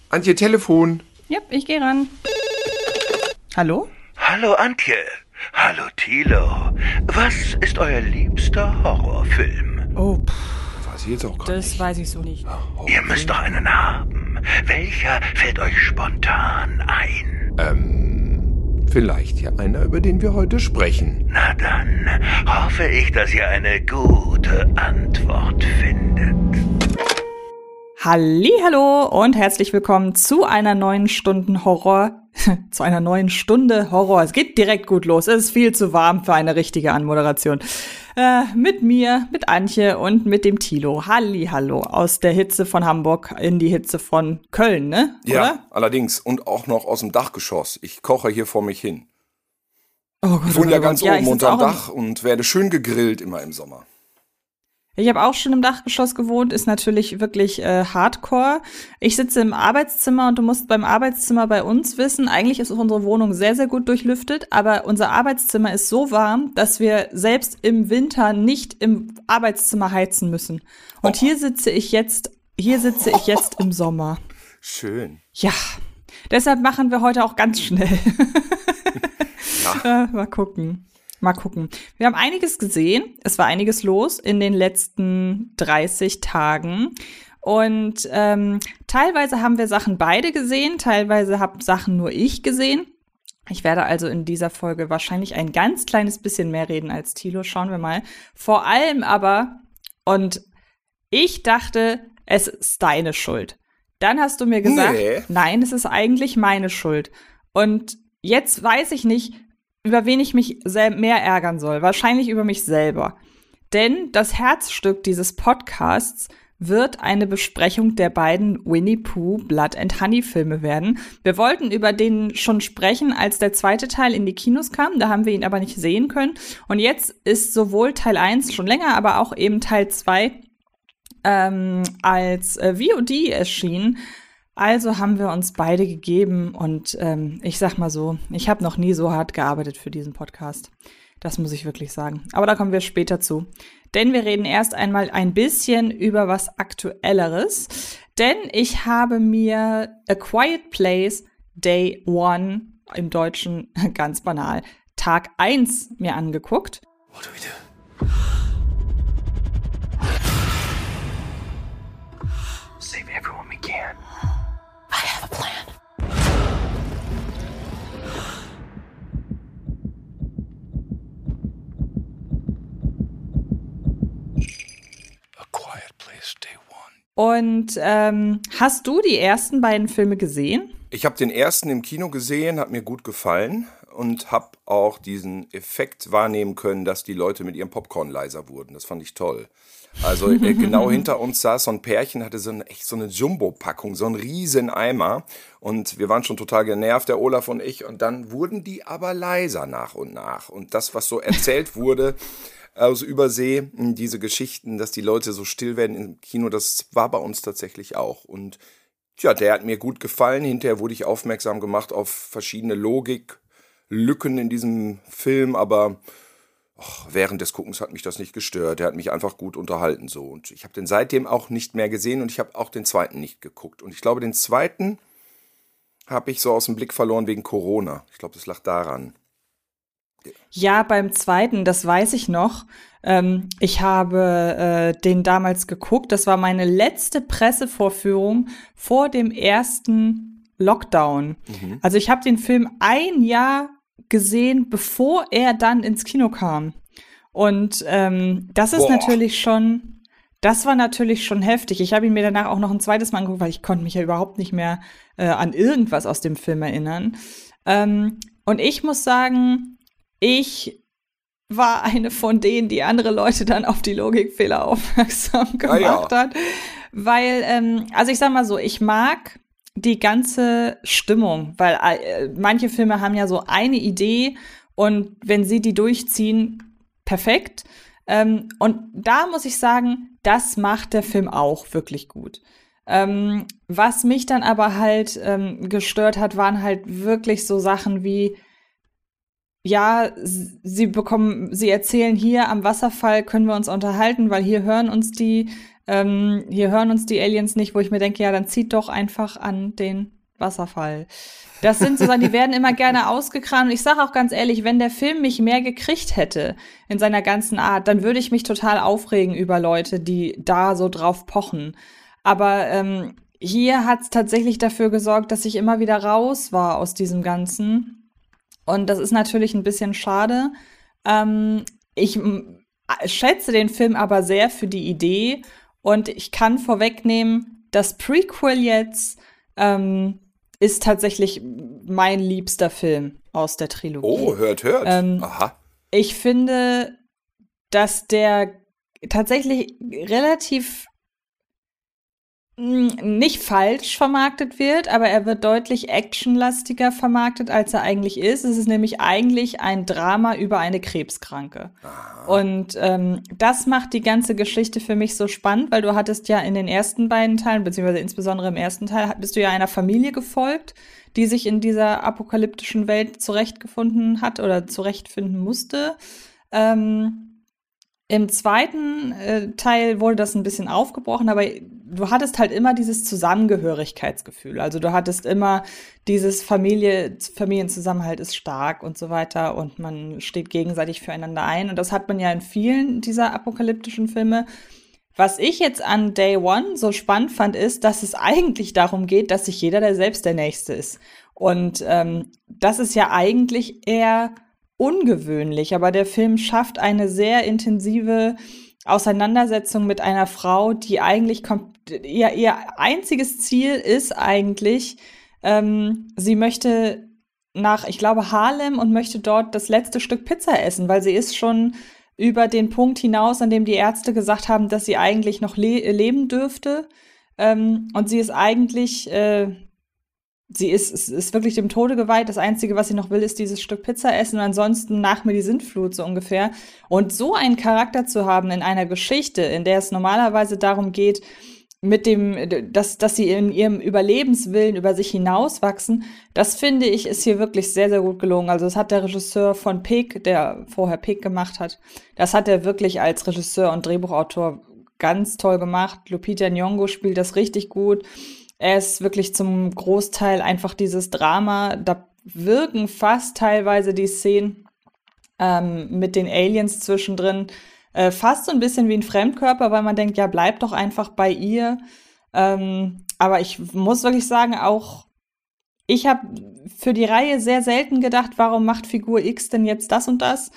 Antje, Telefon. Ja, ich gehe ran. Hallo? Hallo Antje. Hallo Thilo. Was ist euer liebster Horrorfilm? Oh, Weiß ich jetzt auch gar das nicht. weiß ich so nicht. Ihr müsst doch einen haben. Welcher fällt euch spontan ein? Vielleicht ja einer, über den wir heute sprechen. Na dann hoffe ich, dass ihr eine gute Antwort findet. Hallihallo und herzlich willkommen zu einer neuen Stunde Horror. Zu einer neuen Stunde Horror. Es geht direkt gut los. Es ist viel zu warm für eine richtige Anmoderation. Mit mir, mit Antje und mit dem Thilo. Hallihallo. Aus der Hitze von Hamburg in die Hitze von Köln, ne? Ja, Oder? allerdings. Und auch noch aus dem Dachgeschoss. Ich koche hier vor mich hin. Oh Gott, Ich wohne ja oh Gott. ganz Ja, ich oben sitz unterm auch Dach und werde schön gegrillt immer im Sommer. Ich habe auch schon im Dachgeschoss gewohnt, ist natürlich wirklich hardcore. Ich sitze im Arbeitszimmer und du musst beim Arbeitszimmer bei uns wissen, eigentlich ist unsere Wohnung sehr, sehr gut durchlüftet, aber unser Arbeitszimmer ist so warm, dass wir selbst im Winter nicht im Arbeitszimmer heizen müssen. Und hier sitze ich jetzt im Sommer. Schön. Ja, deshalb machen wir heute auch ganz schnell. Ja. Mal gucken. Wir haben einiges gesehen. Es war einiges los in den letzten 30 Tagen. Und teilweise haben wir Sachen beide gesehen, teilweise haben Sachen nur ich gesehen. Ich werde also in dieser Folge wahrscheinlich ein ganz kleines bisschen mehr reden als Thilo. Schauen wir mal. Vor allem aber, und ich dachte, es ist deine Schuld. Dann hast du mir gesagt, Nein, es ist eigentlich meine Schuld. Und jetzt weiß ich nicht, über wen ich mich mehr ärgern soll. Wahrscheinlich über mich selber. Denn das Herzstück dieses Podcasts wird eine Besprechung der beiden Winnie Pooh Blood and Honey Filme werden. Wir wollten über den schon sprechen, als der zweite Teil in die Kinos kam. Da haben wir ihn aber nicht sehen können. Und jetzt ist sowohl Teil 1 schon länger, aber auch eben Teil 2 als VOD erschienen. Also haben wir uns beide gegeben und ich sag mal so, ich habe noch nie so hart gearbeitet für diesen Podcast. Das muss ich wirklich sagen. Aber da kommen wir später zu. Denn wir reden erst einmal ein bisschen über was Aktuelleres. Denn ich habe mir A Quiet Place Day 1, im Deutschen ganz banal, Tag 1 mir angeguckt. What do we do? Save everyone we can. I have a plan. A Quiet Place Day 1. Und hast du die ersten beiden Filme gesehen? Ich habe den ersten im Kino gesehen, hat mir gut gefallen und habe auch diesen Effekt wahrnehmen können, dass die Leute mit ihrem Popcorn leiser wurden. Das fand ich toll. Also genau hinter uns saß so ein Pärchen, hatte so eine Jumbo-Packung, so einen riesen Eimer. Und wir waren schon total genervt, der Olaf und ich. Und dann wurden die aber leiser nach und nach. Und das, was so erzählt wurde aus Übersee, diese Geschichten, dass die Leute so still werden im Kino, das war bei uns tatsächlich auch. Und ja, der hat mir gut gefallen. Hinterher wurde ich aufmerksam gemacht auf verschiedene Logiklücken in diesem Film, aber während des Guckens hat mich das nicht gestört. Er hat mich einfach gut unterhalten so. Und ich habe den seitdem auch nicht mehr gesehen und ich habe auch den zweiten nicht geguckt. Und ich glaube, den zweiten habe ich so aus dem Blick verloren wegen Corona. Ich glaube, das lag daran. Ja, beim zweiten, das weiß ich noch. Ich habe den damals geguckt. Das war meine letzte Pressevorführung vor dem ersten Lockdown. Also ich habe den Film ein Jahr gesehen, bevor er dann ins Kino kam. Und das ist natürlich schon, das war natürlich schon heftig. Ich habe ihn mir danach auch noch ein zweites Mal angeguckt, weil ich konnte mich ja überhaupt nicht mehr an irgendwas aus dem Film erinnern. Und ich muss sagen, ich war eine von denen, die andere Leute dann auf die Logikfehler aufmerksam gemacht hat. Weil, also ich sag mal so, ich mag die ganze Stimmung, weil manche Filme haben ja so eine Idee und wenn sie die durchziehen, perfekt. Und da muss ich sagen, das macht der Film auch wirklich gut. Was mich dann aber halt gestört hat, waren halt wirklich so Sachen wie, sie erzählen hier am Wasserfall können wir uns unterhalten, weil hier hören uns die Aliens nicht, wo ich mir denke, ja, dann zieht doch einfach an den Wasserfall. Das sind so Sachen, die werden immer gerne ausgekramt. Und ich sage auch ganz ehrlich, wenn der Film mich mehr gekriegt hätte in seiner ganzen Art, dann würde ich mich total aufregen über Leute, die da so drauf pochen. Aber hier hat es tatsächlich dafür gesorgt, dass ich immer wieder raus war aus diesem Ganzen. Und das ist natürlich ein bisschen schade. Ich schätze den Film aber sehr für die Idee. Und ich kann vorwegnehmen, das Prequel jetzt ist tatsächlich mein liebster Film aus der Trilogie. Oh, hört. Aha. Ich finde, dass der tatsächlich relativ nicht falsch vermarktet wird, aber er wird deutlich actionlastiger vermarktet, als er eigentlich ist. Es ist nämlich eigentlich ein Drama über eine Krebskranke. Und das macht die ganze Geschichte für mich so spannend, weil du hattest ja in den ersten beiden Teilen, beziehungsweise insbesondere im ersten Teil, bist du ja einer Familie gefolgt, die sich in dieser apokalyptischen Welt zurechtgefunden hat oder zurechtfinden musste. Im zweiten Teil wurde das ein bisschen aufgebrochen, aber du hattest halt immer dieses Zusammengehörigkeitsgefühl. Also du hattest immer dieses Familienzusammenhalt ist stark und so weiter und man steht gegenseitig füreinander ein. Und das hat man ja in vielen dieser apokalyptischen Filme. Was ich jetzt an Day One so spannend fand, ist, dass es eigentlich darum geht, dass sich jeder selbst der Nächste ist. Und das ist ja eigentlich eher ungewöhnlich, aber der Film schafft eine sehr intensive Auseinandersetzung mit einer Frau, die eigentlich ihr einziges Ziel ist eigentlich, sie möchte nach, ich glaube, Harlem und möchte dort das letzte Stück Pizza essen, weil sie ist schon über den Punkt hinaus, an dem die Ärzte gesagt haben, dass sie eigentlich noch leben dürfte. Und sie ist eigentlich sie ist wirklich dem Tode geweiht. Das Einzige, was sie noch will, ist dieses Stück Pizza essen und ansonsten nach mir die Sintflut so ungefähr. Und so einen Charakter zu haben in einer Geschichte, in der es normalerweise darum geht, dass sie in ihrem Überlebenswillen über sich hinauswachsen, das finde ich, ist hier wirklich sehr, sehr gut gelungen. Also das hat der Regisseur von Pig, der vorher Pig gemacht hat, das hat er wirklich als Regisseur und Drehbuchautor ganz toll gemacht. Lupita Nyong'o spielt das richtig gut. Er ist wirklich zum Großteil einfach dieses Drama. Da wirken fast teilweise die Szenen mit den Aliens zwischendrin fast so ein bisschen wie ein Fremdkörper, weil man denkt, ja, bleib doch einfach bei ihr. Aber ich muss wirklich sagen, auch ich habe für die Reihe sehr selten gedacht, warum macht Figur X denn jetzt das und das?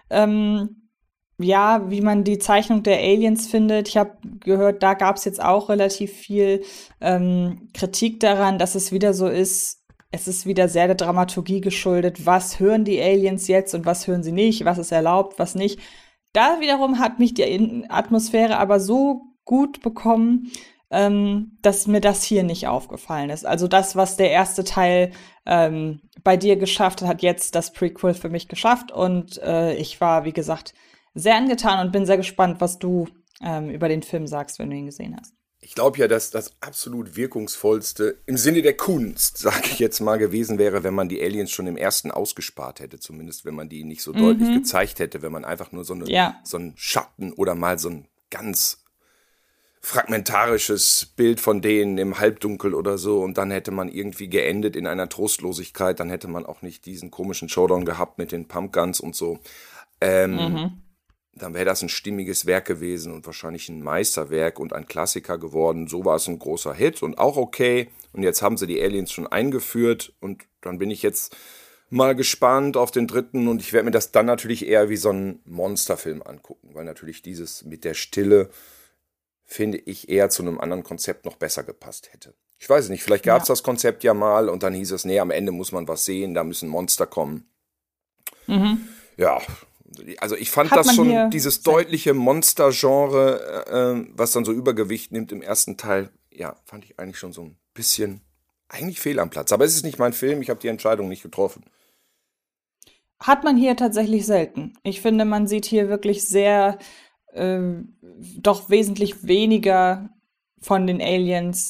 Ja, wie man die Zeichnung der Aliens findet. Ich habe gehört, da gab es jetzt auch relativ viel Kritik daran, dass es wieder so ist, es ist wieder sehr der Dramaturgie geschuldet. Was hören die Aliens jetzt und was hören sie nicht? Was ist erlaubt, was nicht? Da wiederum hat mich die Atmosphäre aber so gut bekommen, dass mir das hier nicht aufgefallen ist. Also das, was der erste Teil bei dir geschafft hat, hat jetzt das Prequel für mich geschafft. Und ich war, wie gesagt, sehr angetan und bin sehr gespannt, was du über den Film sagst, wenn du ihn gesehen hast. Ich glaube ja, dass das absolut wirkungsvollste im Sinne der Kunst, sage ich jetzt mal, gewesen wäre, wenn man die Aliens schon im ersten ausgespart hätte. Zumindest, wenn man die nicht so deutlich gezeigt hätte, wenn man einfach nur so einen Schatten oder mal so ein ganz fragmentarisches Bild von denen im Halbdunkel oder so und dann hätte man irgendwie geendet in einer Trostlosigkeit, dann hätte man auch nicht diesen komischen Showdown gehabt mit den Pumpguns und so. Dann wäre das ein stimmiges Werk gewesen und wahrscheinlich ein Meisterwerk und ein Klassiker geworden. So war es ein großer Hit und auch okay. Und jetzt haben sie die Aliens schon eingeführt und dann bin ich jetzt mal gespannt auf den dritten und ich werde mir das dann natürlich eher wie so einen Monsterfilm angucken, weil natürlich dieses mit der Stille, finde ich, eher zu einem anderen Konzept noch besser gepasst hätte. Ich weiß nicht, vielleicht gab es das Konzept ja mal und dann hieß es, nee, am Ende muss man was sehen, da müssen Monster kommen. Ja, also ich fand das schon, dieses deutliche Monster-Genre, was dann so Übergewicht nimmt im ersten Teil, ja, fand ich eigentlich schon so ein bisschen, eigentlich fehl am Platz. Aber es ist nicht mein Film, ich habe die Entscheidung nicht getroffen. Hat man hier tatsächlich selten. Ich finde, man sieht hier wirklich sehr, doch wesentlich weniger von den Aliens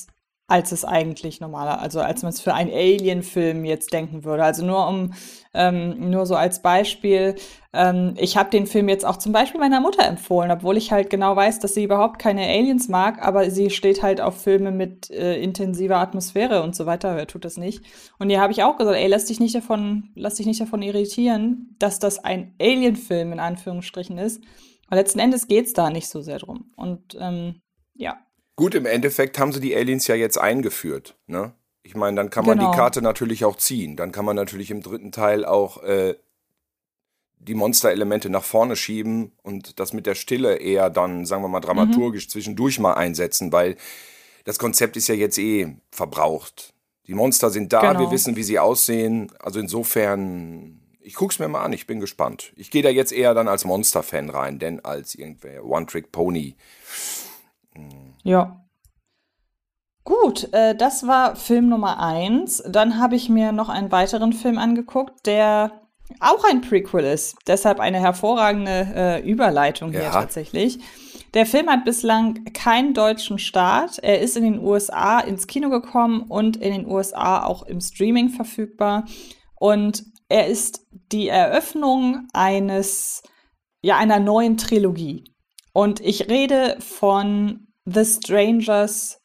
als es eigentlich normaler, also als man es für einen Alien-Film jetzt denken würde. Also nur so als Beispiel, ich habe den Film jetzt auch zum Beispiel meiner Mutter empfohlen, obwohl ich halt genau weiß, dass sie überhaupt keine Aliens mag, aber sie steht halt auf Filme mit intensiver Atmosphäre und so weiter, wer tut das nicht? Und ihr habe ich auch gesagt, ey, lass dich nicht davon irritieren, dass das ein Alien-Film in Anführungsstrichen ist. Aber letzten Endes geht's da nicht so sehr drum. Und ja. Gut, im Endeffekt haben sie die Aliens ja jetzt eingeführt, ne? Ich meine, dann kann man Genau. die Karte natürlich auch ziehen. Dann kann man natürlich im dritten Teil auch die Monsterelemente nach vorne schieben und das mit der Stille eher dann, sagen wir mal, dramaturgisch zwischendurch mal einsetzen, weil das Konzept ist ja jetzt verbraucht. Die Monster sind da, Genau. wir wissen, wie sie aussehen. Also insofern, ich guck's mir mal an, ich bin gespannt. Ich gehe da jetzt eher dann als Monster-Fan rein, denn als irgendwer One-Trick-Pony. Ja. Gut, das war Film Nummer 1. Dann habe ich mir noch einen weiteren Film angeguckt, der auch ein Prequel ist. Deshalb eine hervorragende Überleitung hier Ja. tatsächlich. Der Film hat bislang keinen deutschen Start. Er ist in den USA ins Kino gekommen und in den USA auch im Streaming verfügbar. Und er ist die Eröffnung einer neuen Trilogie. Und ich rede von The Strangers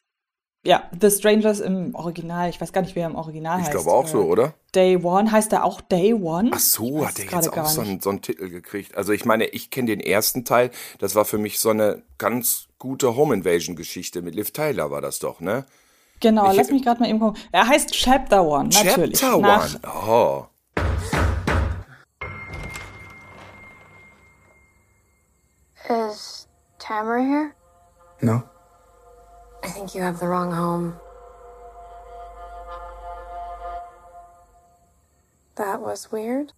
im Original. Ich weiß gar nicht, wie er im Original heißt. Ich glaube auch so, oder? Day One. Heißt er auch Day One? Ach so, Ich weiß hat der es jetzt gerade auch gar nicht. so einen Titel gekriegt. Also ich meine, ich kenne den ersten Teil. Das war für mich so eine ganz gute Home-Invasion-Geschichte. Mit Liv Tyler war das doch, ne? Genau, lass mich gerade mal eben gucken. Er heißt Chapter One, natürlich. Chapter Nach- One. Oh. Is Tamara here? No. I think you have the wrong home. That was weird.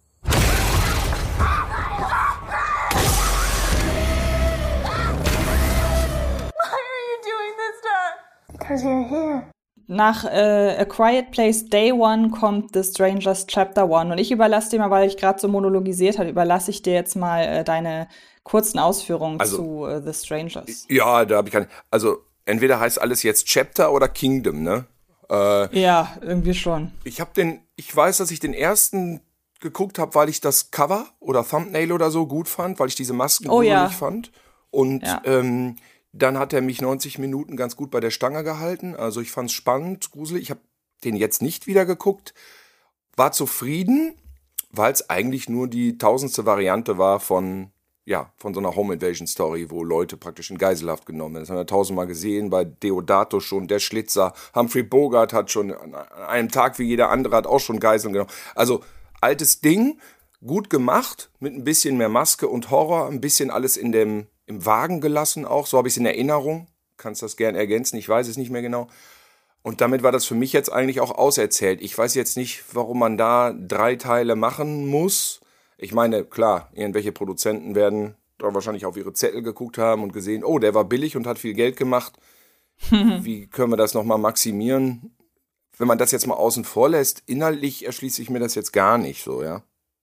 Why are you doing this to her? Because you're here. Nach A Quiet Place Day One kommt The Strangers Chapter One. Und ich überlasse dir mal, weil ich gerade so monologisiert habe, überlasse ich dir jetzt mal deine kurzen Ausführungen zu The Strangers. Ja, da habe ich keine. Also entweder heißt alles jetzt Chapter oder Kingdom, ne? Ja, irgendwie schon. Ich weiß, dass ich den ersten geguckt habe, weil ich das Cover oder Thumbnail oder so gut fand, weil ich diese Masken Oh, ja. gruselig fand. Und Ja. dann hat er mich 90 Minuten ganz gut bei der Stange gehalten. Also ich fand es spannend, gruselig. Ich habe den jetzt nicht wieder geguckt, war zufrieden, weil es eigentlich nur die 1000. Variante war von so einer Home-Invasion-Story, wo Leute praktisch in Geiselhaft genommen werden. Das haben wir 1000-mal gesehen, bei Deodato schon, der Schlitzer. Humphrey Bogart hat schon an einem Tag wie jeder andere hat auch schon Geiseln genommen. Also altes Ding, gut gemacht, mit ein bisschen mehr Maske und Horror, ein bisschen alles im Wagen gelassen auch, so habe ich es in Erinnerung. Kannst das gern ergänzen, ich weiß es nicht mehr genau. Und damit war das für mich jetzt eigentlich auch auserzählt. Ich weiß jetzt nicht, warum man da 3 Teile machen muss. Ich meine, klar, irgendwelche Produzenten werden da wahrscheinlich auf ihre Zettel geguckt haben und gesehen, oh, der war billig und hat viel Geld gemacht. Wie können wir das nochmal maximieren? Wenn man das jetzt mal außen vor lässt, inhaltlich erschließe ich mir das jetzt gar nicht so, ja.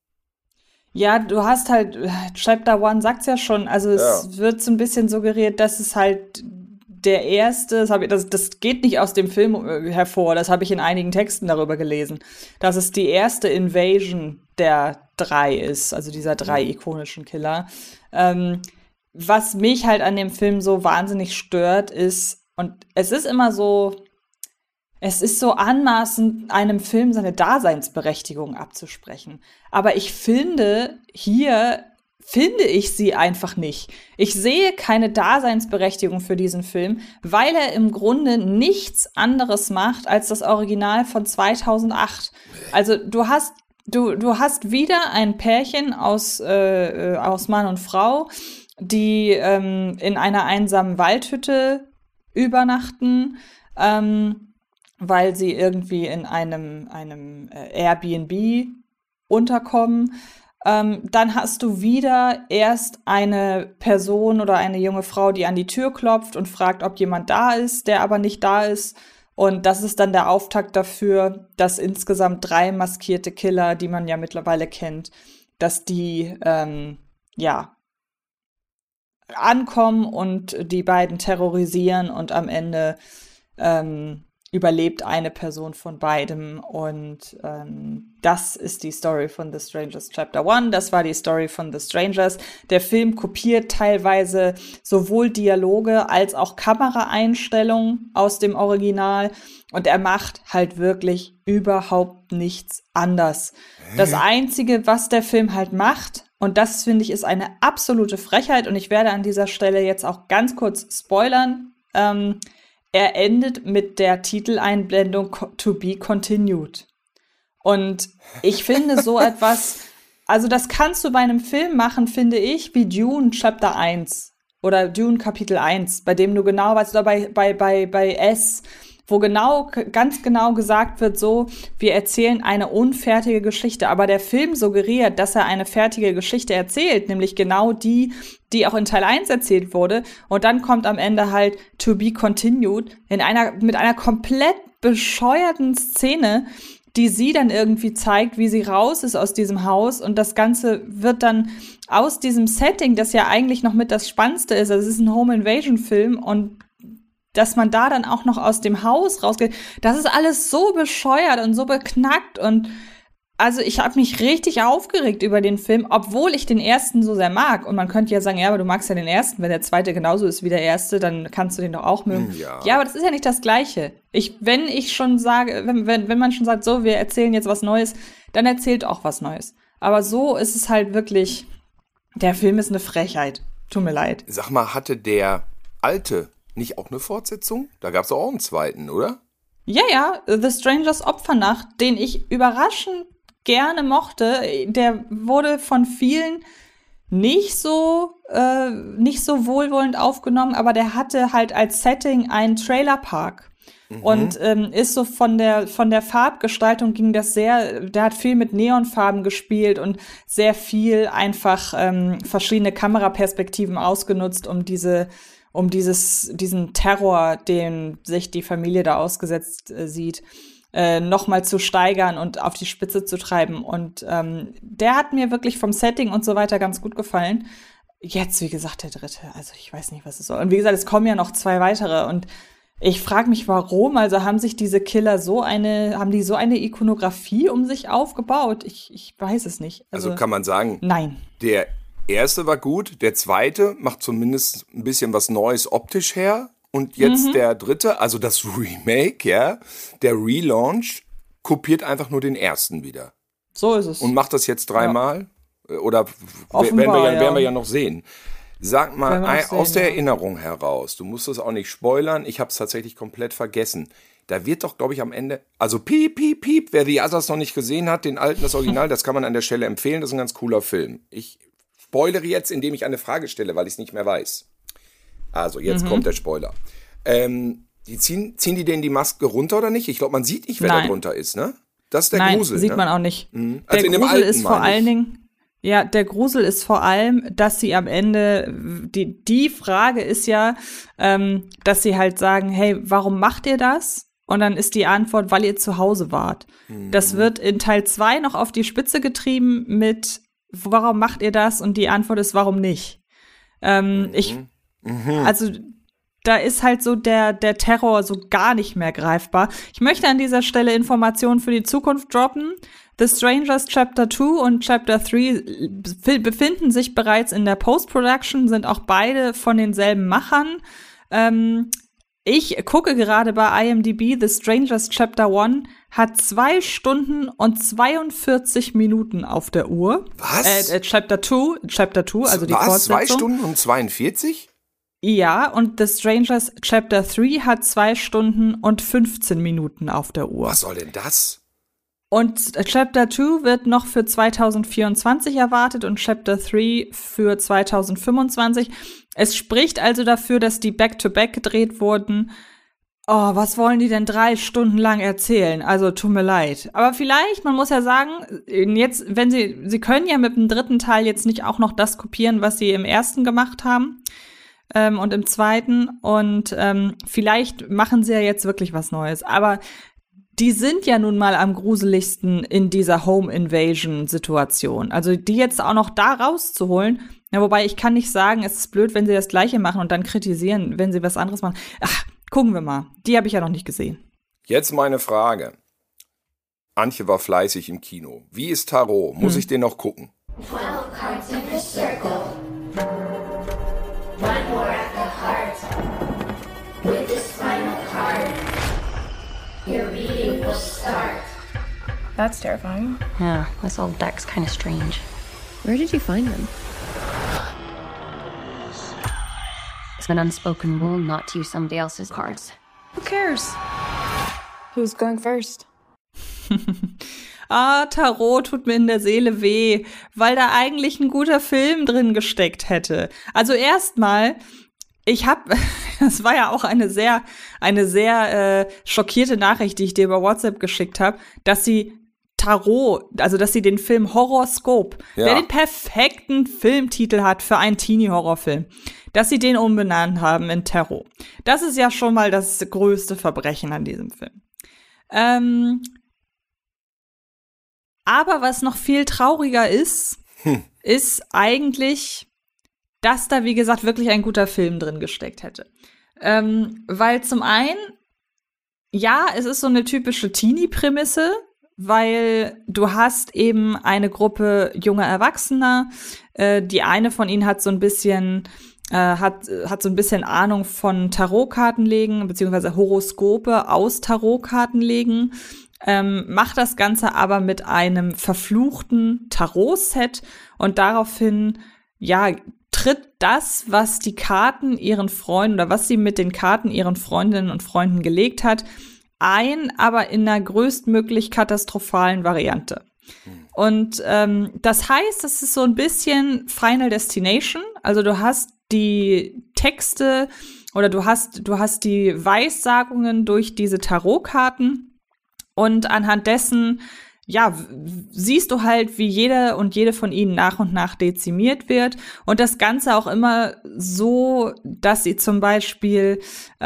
Ja, du hast halt, Chapter One sagt's ja schon, also es wird so ein bisschen suggeriert, dass es halt der erste, das geht nicht aus dem Film hervor, das habe ich in einigen Texten darüber gelesen, dass es die erste Invasion der 3 ist, also dieser 3 ikonischen Killer. Was mich halt an dem Film so wahnsinnig stört ist, und es ist immer so, es ist so anmaßend, einem Film seine Daseinsberechtigung abzusprechen. Aber ich finde, hier finde ich sie einfach nicht. Ich sehe keine Daseinsberechtigung für diesen Film, weil er im Grunde nichts anderes macht als das Original von 2008. Also du hast wieder ein Pärchen aus Mann und Frau, die in einer einsamen Waldhütte übernachten, weil sie irgendwie in einem Airbnb unterkommen. Dann hast du wieder erst eine Person oder eine junge Frau, die an die Tür klopft und fragt, ob jemand da ist, der aber nicht da ist. Und das ist dann der Auftakt dafür, dass insgesamt 3 maskierte Killer, die man ja mittlerweile kennt, dass die ankommen und die beiden terrorisieren und am Ende überlebt eine Person von beidem. Und das ist die Story von The Strangers Chapter 1. Das war die Story von The Strangers. Der Film kopiert teilweise sowohl Dialoge als auch Kameraeinstellungen aus dem Original. Und er macht halt wirklich überhaupt nichts anders. Das Einzige, was der Film halt macht, und das, finde ich, ist eine absolute Frechheit, und ich werde an dieser Stelle jetzt auch ganz kurz spoilern, er endet mit der Titeleinblendung To Be Continued. Und ich finde so etwas, also das kannst du bei einem Film machen, finde ich, wie Dune Chapter 1 oder Dune Kapitel 1, bei dem du genau weißt, oder bei S, wo ganz genau gesagt wird, so, wir erzählen eine unfertige Geschichte, aber der Film suggeriert, dass er eine fertige Geschichte erzählt, nämlich genau die auch in Teil 1 erzählt wurde, und dann kommt am Ende halt To Be Continued mit einer komplett bescheuerten Szene, die sie dann irgendwie zeigt, wie sie raus ist aus diesem Haus, und das Ganze wird dann aus diesem Setting, das ja eigentlich noch mit das Spannendste ist, also es ist ein Home-Invasion-Film, und dass man da dann auch noch aus dem Haus rausgeht, das ist alles so bescheuert und so beknackt, und also ich habe mich richtig aufgeregt über den Film, obwohl ich den ersten so sehr mag. Und man könnte ja sagen, ja, aber du magst ja den ersten, wenn der zweite genauso ist wie der erste, dann kannst du den doch auch mögen. Ja, aber das ist ja nicht das Gleiche. Wenn man schon sagt, so, wir erzählen jetzt was Neues, dann erzählt auch was Neues. Aber so ist es halt wirklich, der Film ist eine Frechheit. Tut mir leid. Sag mal, hatte der alte nicht auch eine Fortsetzung? Da gab es auch einen zweiten, oder? Ja, The Strangers Opfernacht, den ich überraschend gerne mochte. Der wurde von vielen nicht so wohlwollend aufgenommen, aber der hatte halt als Setting einen Trailerpark. Und ist so von der Farbgestaltung ging das der hat viel mit Neonfarben gespielt und sehr viel einfach verschiedene Kameraperspektiven ausgenutzt, um diesen Terror, den sich die Familie da ausgesetzt sieht, nochmal zu steigern und auf die Spitze zu treiben. Und der hat mir wirklich vom Setting und so weiter ganz gut gefallen. Jetzt, wie gesagt, der dritte. Also ich weiß nicht, was es soll. Und wie gesagt, es kommen ja noch 2 weitere. Und ich frage mich, warum. Also haben sich diese Killer haben die so eine Ikonografie um sich aufgebaut? Ich weiß es nicht. Also kann man sagen, nein. Der erste war gut, der zweite macht zumindest ein bisschen was Neues optisch her. Und jetzt der dritte, also das Remake, ja, der Relaunch, kopiert einfach nur den ersten wieder. So ist es. Und macht das jetzt 3-mal? Ja. Oder werden wir ja noch sehen. Sag mal, aus der Erinnerung heraus, du musst es auch nicht spoilern, ich habe es tatsächlich komplett vergessen. Da wird doch, glaube ich, am Ende, also piep, piep, piep, wer The Others noch nicht gesehen hat, den alten, das Original, das kann man an der Stelle empfehlen, das ist ein ganz cooler Film. Ich spoilere jetzt, indem ich eine Frage stelle, weil ich es nicht mehr weiß. Also, jetzt kommt der Spoiler. Ziehen die denen die Maske runter oder nicht? Ich glaube, man sieht nicht, wer da drunter ist, ne? Das ist der Grusel, sieht ne? man auch nicht. Also der Grusel ist vor allen Dingen, ja, der Grusel ist vor allem, dass sie am Ende, die Frage ist ja, dass sie halt sagen, hey, warum macht ihr das? Und dann ist die Antwort, weil ihr zu Hause wart. Das wird in Teil 2 noch auf die Spitze getrieben mit, warum macht ihr das? Und die Antwort ist, warum nicht? Also da ist halt so der Terror so gar nicht mehr greifbar. Ich möchte an dieser Stelle Informationen für die Zukunft droppen. The Strangers Chapter 2 und Chapter 3 befinden sich bereits in der Post-Production, sind auch beide von denselben Machern. Ich gucke gerade bei IMDb, The Strangers Chapter 1 hat 2 Stunden und 42 Minuten auf der Uhr. Was? Chapter 2, also die Fortsetzung. 2 Stunden und 42? Ja, und The Strangers Chapter 3 hat 2 Stunden und 15 Minuten auf der Uhr. Was soll denn das? Und Chapter 2 wird noch für 2024 erwartet und Chapter 3 für 2025. Es spricht also dafür, dass die Back-to-Back gedreht wurden. Oh, was wollen die denn 3 Stunden lang erzählen? Also, tut mir leid. Aber vielleicht, man muss ja sagen, jetzt, wenn sie können ja mit dem dritten Teil jetzt nicht auch noch das kopieren, was sie im ersten gemacht haben. Und im zweiten. Und vielleicht machen sie ja jetzt wirklich was Neues. Aber die sind ja nun mal am gruseligsten in dieser Home-Invasion-Situation. Also die jetzt auch noch da rauszuholen, ja, wobei ich kann nicht sagen, es ist blöd, wenn sie das Gleiche machen und dann kritisieren, wenn sie was anderes machen. Ach, gucken wir mal. Die habe ich ja noch nicht gesehen. Jetzt meine Frage. Antje war fleißig im Kino. Wie ist Tarot? Muss ich den noch gucken? 12 cards in a circle. One more at the heart. With this final card, your reading will start. That's terrifying. Yeah, this old deck's kind of strange. Where did you find them? It's an unspoken rule not to use somebody else's cards. Who cares? Who's going first? Tarot tut mir in der Seele weh, weil da eigentlich ein guter Film drin gesteckt hätte. Also erstmal, das war ja auch eine sehr schockierte Nachricht, die ich dir über WhatsApp geschickt habe, dass sie dass sie den Film Horoscope, der den perfekten Filmtitel hat für einen Teenie-Horrorfilm, dass sie den umbenannt haben in Tarot. Das ist ja schon mal das größte Verbrechen an diesem Film. Aber was noch viel trauriger ist eigentlich, dass da, wie gesagt, wirklich ein guter Film drin gesteckt hätte. Weil zum einen, ja, es ist so eine typische Teenie-Prämisse, weil du hast eben eine Gruppe junger Erwachsener, die eine von ihnen hat so ein bisschen Ahnung von Tarotkartenlegen, beziehungsweise Horoskope aus Tarotkartenlegen, macht das Ganze aber mit einem verfluchten Tarot-Set und daraufhin, ja, tritt das, was die Karten ihren Freunden oder was sie mit den Karten ihren Freundinnen und Freunden gelegt hat, ein, aber in einer größtmöglich katastrophalen Variante. Und das heißt, es ist so ein bisschen Final Destination. Also du hast die Texte oder du hast die Weissagungen durch diese Tarotkarten und anhand dessen, ja, siehst du halt, wie jeder und jede von ihnen nach und nach dezimiert wird und das Ganze auch immer so, dass sie zum Beispiel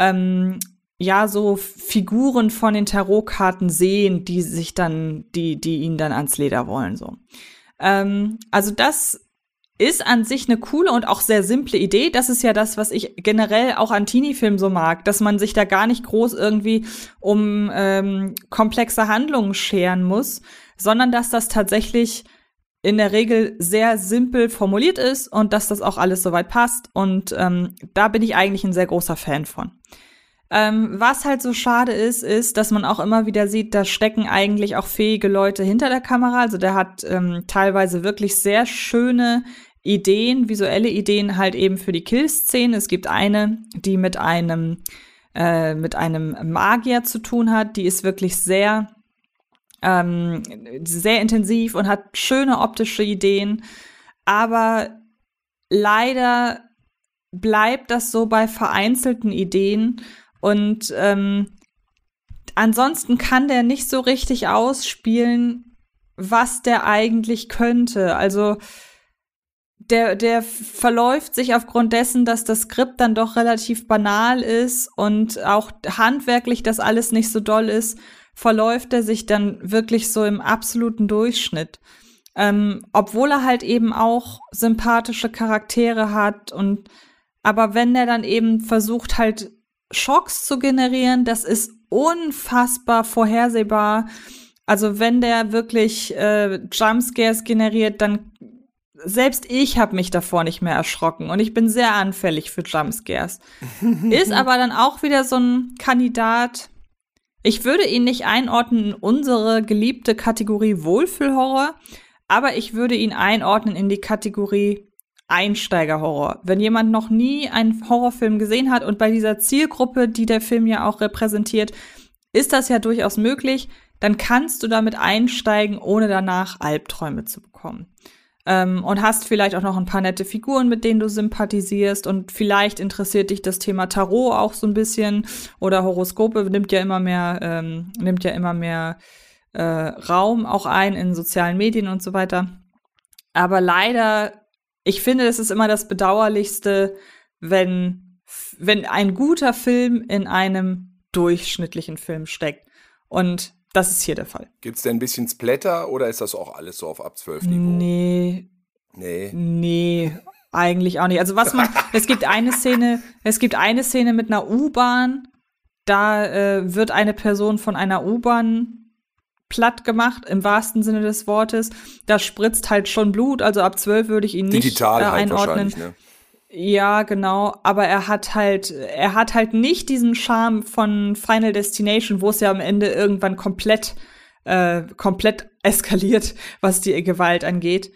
so Figuren von den Tarotkarten sehen, die ihnen dann ans Leder wollen, so. Also das ist an sich eine coole und auch sehr simple Idee. Das ist ja das, was ich generell auch an Teenie-Filmen so mag, dass man sich da gar nicht groß irgendwie um komplexe Handlungen scheren muss, sondern dass das tatsächlich in der Regel sehr simpel formuliert ist und dass das auch alles soweit passt. Und da bin ich eigentlich ein sehr großer Fan von. Was halt so schade ist, dass man auch immer wieder sieht, da stecken eigentlich auch fähige Leute hinter der Kamera. Also der hat teilweise wirklich sehr schöne Ideen, visuelle Ideen halt eben für die Kill-Szene. Es gibt eine, die mit einem Magier zu tun hat. Die ist wirklich sehr intensiv und hat schöne optische Ideen. Aber leider bleibt das so bei vereinzelten Ideen. Und ansonsten kann der nicht so richtig ausspielen, was der eigentlich könnte. Also der verläuft sich aufgrund dessen, dass das Skript dann doch relativ banal ist und auch handwerklich das alles nicht so doll ist, verläuft er sich dann wirklich so im absoluten Durchschnitt. Obwohl er halt eben auch sympathische Charaktere hat aber wenn der dann eben versucht halt Schocks zu generieren, das ist unfassbar vorhersehbar. Also wenn der wirklich Jumpscares generiert, dann selbst ich habe mich davor nicht mehr erschrocken und ich bin sehr anfällig für Jumpscares. Ist aber dann auch wieder so ein Kandidat. Ich würde ihn nicht einordnen in unsere geliebte Kategorie Wohlfühlhorror, aber ich würde ihn einordnen in die Kategorie Einsteigerhorror. Wenn jemand noch nie einen Horrorfilm gesehen hat und bei dieser Zielgruppe, die der Film ja auch repräsentiert, ist das ja durchaus möglich, dann kannst du damit einsteigen, ohne danach Albträume zu bekommen. Und hast vielleicht auch noch ein paar nette Figuren, mit denen du sympathisierst und vielleicht interessiert dich das Thema Tarot auch so ein bisschen oder Horoskope nimmt ja immer mehr Raum auch ein in sozialen Medien und so weiter. Aber leider, ich finde, es ist immer das Bedauerlichste, wenn ein guter Film in einem durchschnittlichen Film steckt. Und das ist hier der Fall. Gibt's denn ein bisschen Splatter oder ist das auch alles so auf ab 12 Niveau? Nee, eigentlich auch nicht. Also es gibt eine Szene mit einer U-Bahn, Da wird eine Person von einer U-Bahn platt gemacht, im wahrsten Sinne des Wortes. Da spritzt halt schon Blut, also ab 12 würde ich ihn nicht digital halt einordnen. wahrscheinlich, ne? Ja, genau, aber er hat halt nicht diesen Charme von Final Destination, wo es ja am Ende irgendwann komplett eskaliert, was die Gewalt angeht.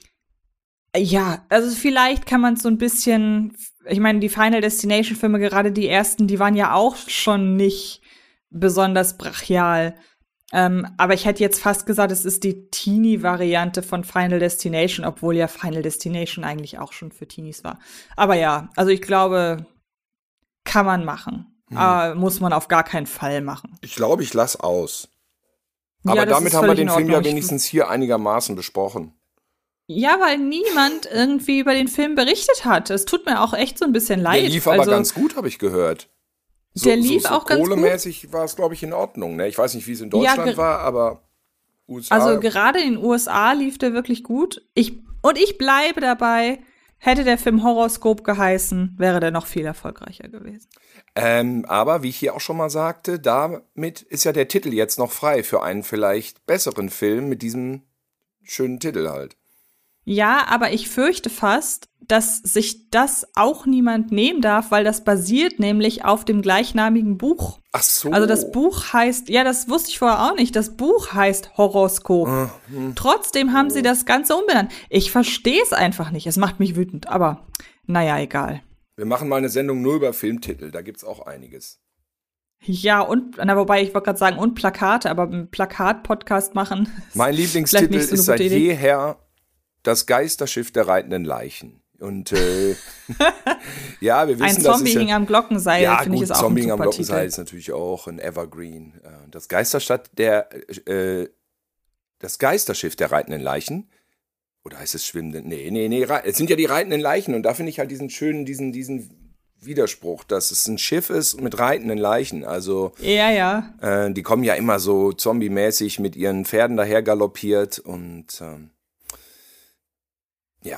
Ja, also vielleicht kann man es so ein bisschen, ich meine, die Final Destination Filme, gerade die ersten, die waren ja auch schon nicht besonders brachial. Aber ich hätte jetzt fast gesagt, es ist die Teenie-Variante von Final Destination, obwohl ja Final Destination eigentlich auch schon für Teenies war. Aber ja, also ich glaube, kann man machen. Muss man auf gar keinen Fall machen. Ich glaube, ich lass aus. Aber Ja, das damit ist haben wir völlig den in Film ja Ordnung. wenigstens hier einigermaßen besprochen. Ja, weil niemand irgendwie über den Film berichtet hat. Es tut mir auch echt so ein bisschen leid. Der lief aber ganz gut, habe ich gehört. Der lief auch ganz gut. Kohlemäßig war es, glaube ich, in Ordnung. Ne? Ich weiß nicht, wie es in Deutschland war, aber USA. Also gerade in den USA lief der wirklich gut. Ich bleibe dabei, hätte der Film Horoscope geheißen, wäre der noch viel erfolgreicher gewesen. Aber wie ich hier auch schon mal sagte, damit ist ja der Titel jetzt noch frei für einen vielleicht besseren Film mit diesem schönen Titel halt. Ja, aber ich fürchte fast, dass sich das auch niemand nehmen darf, weil das basiert nämlich auf dem gleichnamigen Buch. Ach so. Also das Buch heißt, ja, das wusste ich vorher auch nicht, das Buch heißt Horoskop. Trotzdem haben sie das Ganze umbenannt. Ich verstehe es einfach nicht, es macht mich wütend, aber naja, egal. Wir machen mal eine Sendung nur über Filmtitel, da gibt's auch einiges. Ja, wobei ich wollte gerade sagen, und Plakate, aber einen Plakat-Podcast machen. Mein Lieblingstitel so ist seit gute Idee. jeher Das Geisterschiff der reitenden Leichen. Und ja, wir wissen, ein Zombie hing am Glockenseil, ja, finde ich, ist auch Zombie ein am super Glockenseil Titel. ist natürlich auch ein Evergreen. Das Geisterschiff der reitenden Leichen. Oder heißt es schwimmende? Nee, es sind ja die reitenden Leichen. Und da finde ich halt diesen schönen, diesen Widerspruch, dass es ein Schiff ist mit reitenden Leichen. Also Ja. die kommen ja immer so zombie-mäßig mit ihren Pferden daher galoppiert und ja.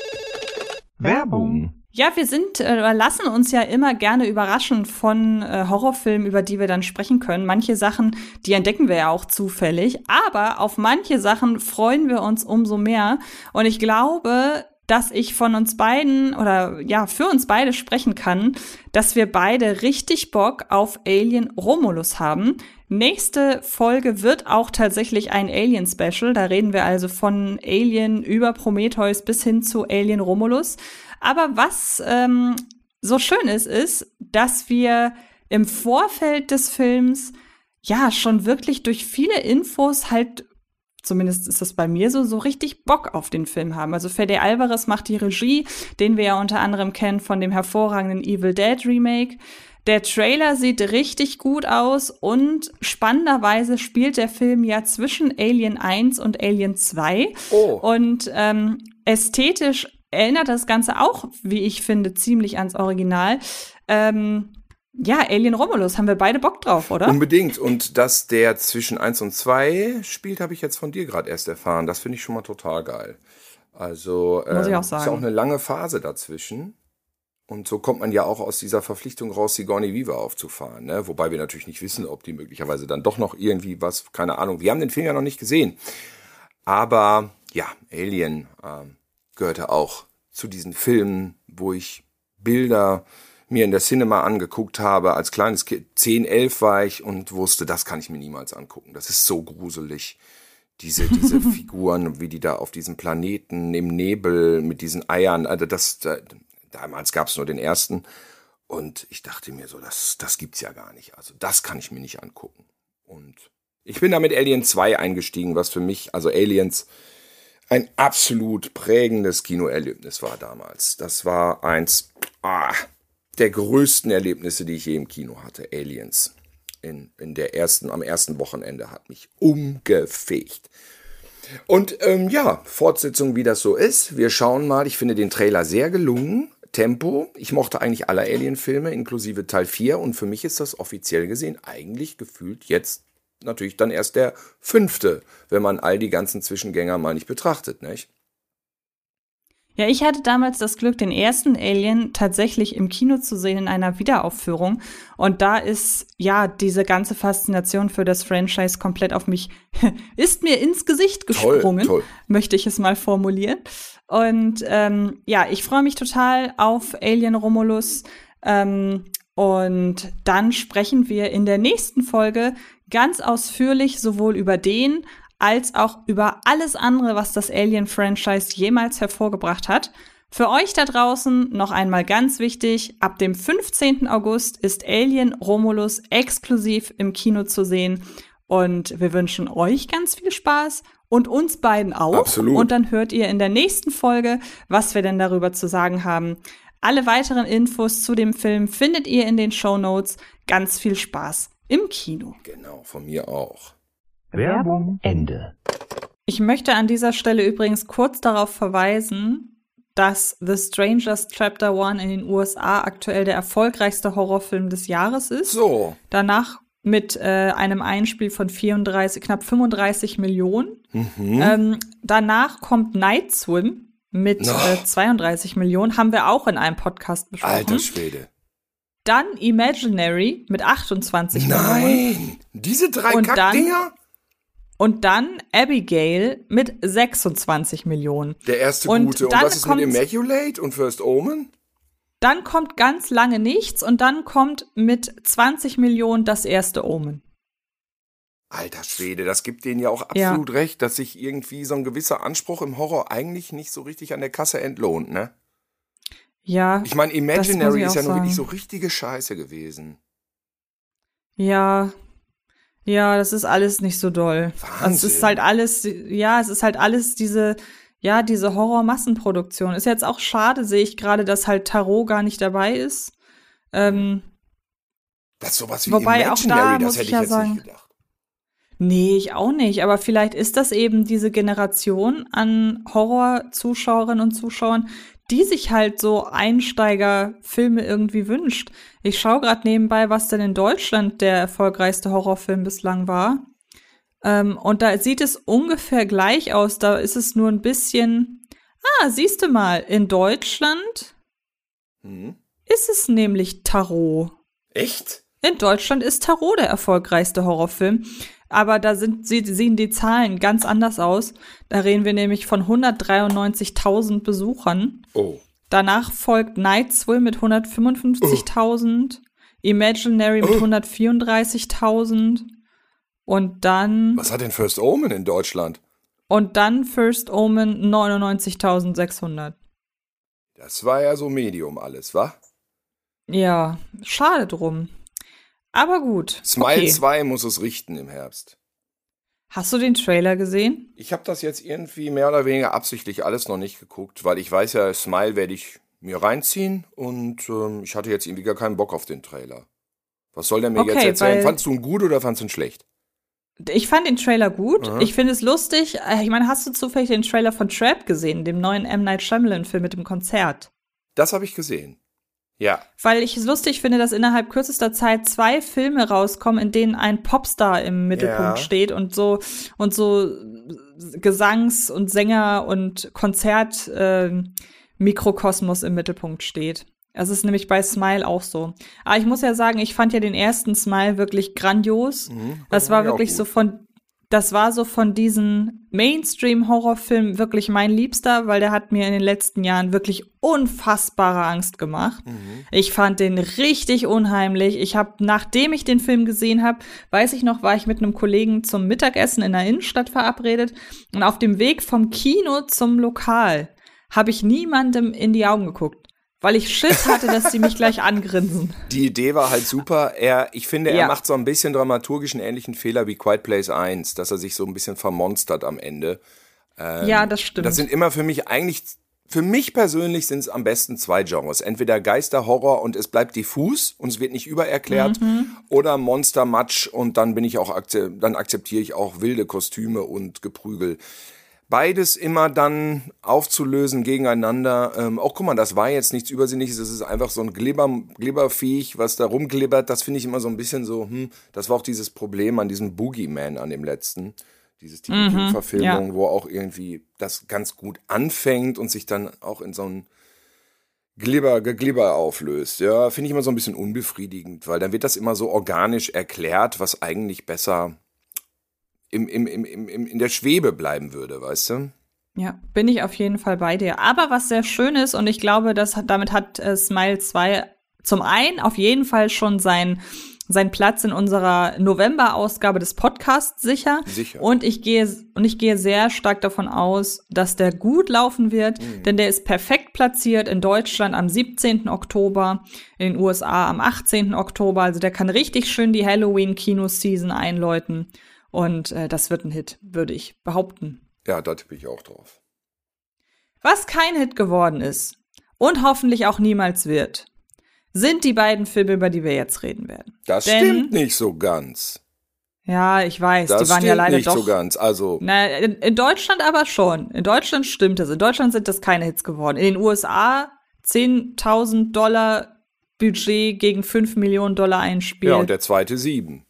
Werbung. Ja, wir lassen uns ja immer gerne überraschen von Horrorfilmen, über die wir dann sprechen können. Manche Sachen, die entdecken wir ja auch zufällig, aber auf manche Sachen freuen wir uns umso mehr. Und ich glaube, dass ich von uns beiden oder ja, für uns beide sprechen kann, dass wir beide richtig Bock auf Alien Romulus haben. Nächste Folge wird auch tatsächlich ein Alien-Special. Da reden wir also von Alien über Prometheus bis hin zu Alien Romulus. Aber was so schön ist, dass wir im Vorfeld des Films ja schon wirklich durch viele Infos halt, zumindest ist das bei mir so richtig Bock auf den Film haben. Also Fede Alvarez macht die Regie, den wir ja unter anderem kennen von dem hervorragenden Evil Dead Remake. Der Trailer sieht richtig gut aus und spannenderweise spielt der Film ja zwischen Alien 1 und Alien 2. Oh. Und ästhetisch erinnert das Ganze auch, wie ich finde, ziemlich ans Original. Ja, Alien Romulus, haben wir beide Bock drauf, oder? Unbedingt. Und dass der zwischen 1 und 2 spielt, habe ich jetzt von dir gerade erst erfahren. Das finde ich schon mal total geil. Also muss ich auch sagen. Ist auch eine lange Phase dazwischen. Und so kommt man ja auch aus dieser Verpflichtung raus, Sigourney Weaver aufzufahren. Ne? Wobei wir natürlich nicht wissen, ob die möglicherweise dann doch noch irgendwie was, keine Ahnung. Wir haben den Film ja noch nicht gesehen. Aber ja, Alien gehörte auch zu diesen Filmen, wo ich Bilder mir in der Cinema angeguckt habe. Als kleines Kind, 10, 11 war ich und wusste, das kann ich mir niemals angucken. Das ist so gruselig. Diese Figuren, wie die da auf diesem Planeten im Nebel mit diesen Eiern, also damals gab es nur den ersten. Und ich dachte mir so, das gibt's ja gar nicht. Also das kann ich mir nicht angucken. Und ich bin da mit Alien 2 eingestiegen, was für mich, also Aliens, ein absolut prägendes Kinoerlebnis war damals. Das war eins der größten Erlebnisse, die ich je im Kino hatte. Aliens. Am ersten Wochenende hat mich umgefegt. Und ja, Fortsetzung, wie das so ist. Wir schauen mal. Ich finde den Trailer sehr gelungen. Tempo. Ich mochte eigentlich alle Alien-Filme, inklusive Teil 4. Und für mich ist das offiziell gesehen eigentlich gefühlt jetzt natürlich dann erst der 5., wenn man all die ganzen Zwischengänger mal nicht betrachtet, nicht? Ja, ich hatte damals das Glück, den ersten Alien tatsächlich im Kino zu sehen in einer Wiederaufführung. Und da ist ja diese ganze Faszination für das Franchise komplett auf mich, ist mir ins Gesicht gesprungen, toll. Möchte ich es mal formulieren. Und ja, ich freue mich total auf Alien Romulus. Und dann sprechen wir in der nächsten Folge ganz ausführlich sowohl über den als auch über alles andere, was das Alien-Franchise jemals hervorgebracht hat. Für euch da draußen noch einmal ganz wichtig, ab dem 15. August ist Alien Romulus exklusiv im Kino zu sehen. Und wir wünschen euch ganz viel Spaß und uns beiden auch. Absolut. Und dann hört ihr in der nächsten Folge, was wir denn darüber zu sagen haben. Alle weiteren Infos zu dem Film findet ihr in den Shownotes. Ganz viel Spaß im Kino. Genau, von mir auch. Werbung Ende. Ich möchte an dieser Stelle übrigens kurz darauf verweisen, dass The Strangers Chapter 1 in den USA aktuell der erfolgreichste Horrorfilm des Jahres ist. So. Danach mit einem Einspiel von knapp 35 Millionen. Danach kommt Night Swim mit 32 Millionen. Haben wir auch in einem Podcast besprochen. Alter Schwede. Dann Imaginary mit 28 Millionen. Nein, diese 3 Kackdinger? Und dann Abigail mit 26 Millionen. Der erste und gute. Und was ist mit Immaculate und First Omen? Dann kommt ganz lange nichts und dann kommt mit 20 Millionen das erste Omen. Alter Schwede, das gibt denen ja auch absolut recht, dass sich irgendwie so ein gewisser Anspruch im Horror eigentlich nicht so richtig an der Kasse entlohnt, ne? Ja. Ich meine, Imaginary ist ja nur wirklich so richtige Scheiße gewesen. Ja. Ja, das ist alles nicht so doll. Wahnsinn. Also es ist halt alles diese Horror-Massenproduktion. Ist jetzt auch schade, sehe ich gerade, dass halt Tarot gar nicht dabei ist. Das ist sowas wie wobei auch Imaginary, da das hätte ich jetzt nicht gedacht. Nee, ich auch nicht. Aber vielleicht ist das eben diese Generation an Horror-Zuschauerinnen und Zuschauern, die sich halt so Einsteigerfilme irgendwie wünscht. Ich schaue gerade nebenbei, was denn in Deutschland der erfolgreichste Horrorfilm bislang war. Und da sieht es ungefähr gleich aus. Da ist es nur ein bisschen. Siehst du mal, in Deutschland ist es nämlich Tarot. Echt? In Deutschland ist Tarot der erfolgreichste Horrorfilm. Aber da sehen die Zahlen ganz anders aus. Da reden wir nämlich von 193.000 Besuchern. Oh. Danach folgt Night Swim mit 155.000, Imaginary mit 134.000 und dann. Was hat denn First Omen in Deutschland? Und dann First Omen 99.600. Das war ja so Medium alles, wa? Ja, schade drum. Aber gut. Smile 2 muss es richten im Herbst. Hast du den Trailer gesehen? Ich habe das jetzt irgendwie mehr oder weniger absichtlich alles noch nicht geguckt, weil ich weiß ja, Smile werde ich mir reinziehen und ich hatte jetzt irgendwie gar keinen Bock auf den Trailer. Was soll der mir jetzt erzählen? Fandst du ihn gut oder fandst du ihn schlecht? Ich fand den Trailer gut. Aha. Ich finde es lustig. Ich meine, hast du zufällig den Trailer von Trap gesehen, dem neuen M. Night Shyamalan-Film mit dem Konzert? Das habe ich gesehen. Ja. Weil ich es lustig finde, dass innerhalb kürzester Zeit 2 Filme rauskommen, in denen ein Popstar im Mittelpunkt steht und so Gesangs- und Sänger- und Konzert-Mikrokosmos im Mittelpunkt steht. Das ist nämlich bei Smile auch so. Aber ich muss ja sagen, ich fand ja den ersten Smile wirklich grandios. Das war wirklich das war so von diesen Mainstream-Horrorfilmen wirklich mein Liebster, weil der hat mir in den letzten Jahren wirklich unfassbare Angst gemacht. Ich fand den richtig unheimlich. Nachdem ich den Film gesehen habe, weiß ich noch, war ich mit einem Kollegen zum Mittagessen in der Innenstadt verabredet und auf dem Weg vom Kino zum Lokal habe ich niemandem in die Augen geguckt. Weil ich Schiss hatte, dass sie mich gleich angrinsen. Die Idee war halt super. Ich finde, er macht so ein bisschen dramaturgischen ähnlichen Fehler wie Quiet Place 1, dass er sich so ein bisschen vermonstert am Ende. Ja, das stimmt. Das sind immer für mich persönlich sind es am besten 2 Genres. Entweder Geisterhorror und es bleibt diffus und es wird nicht übererklärt oder Monstermatsch und dann dann akzeptiere ich auch wilde Kostüme und Geprügel. Beides immer dann aufzulösen gegeneinander. Guck mal, das war jetzt nichts Übersinnliches, das ist einfach so ein Glibberviech, was da rumglibbert. Das finde ich immer so ein bisschen so, das war auch dieses Problem an diesem Boogeyman, an dem letzten. Diese Stephen King-Verfilmung, wo auch irgendwie das ganz gut anfängt und sich dann auch in so ein Geglibber auflöst. Ja, finde ich immer so ein bisschen unbefriedigend, weil dann wird das immer so organisch erklärt, was eigentlich besser in der Schwebe bleiben würde, weißt du? Ja, bin ich auf jeden Fall bei dir. Aber was sehr schön ist, und ich glaube, damit hat Smile 2 zum einen auf jeden Fall schon seinen Platz in unserer November-Ausgabe des Podcasts sicher. Und ich gehe sehr stark davon aus, dass der gut laufen wird, denn der ist perfekt platziert in Deutschland am 17. Oktober, in den USA am 18. Oktober. Also der kann richtig schön die Halloween-Kino-Season einläuten. Und das wird ein Hit, würde ich behaupten. Ja, da tippe ich auch drauf. Was kein Hit geworden ist und hoffentlich auch niemals wird, sind die beiden Filme, über die wir jetzt reden werden. Das stimmt nicht so ganz. Ja, ich weiß, das die waren ja leider nicht doch so ganz. Also na, in Deutschland aber schon. In Deutschland stimmt es. In Deutschland sind das keine Hits geworden. In den USA $10.000 Budget gegen $5 Millionen Einspiel. Ja, und der zweite 7.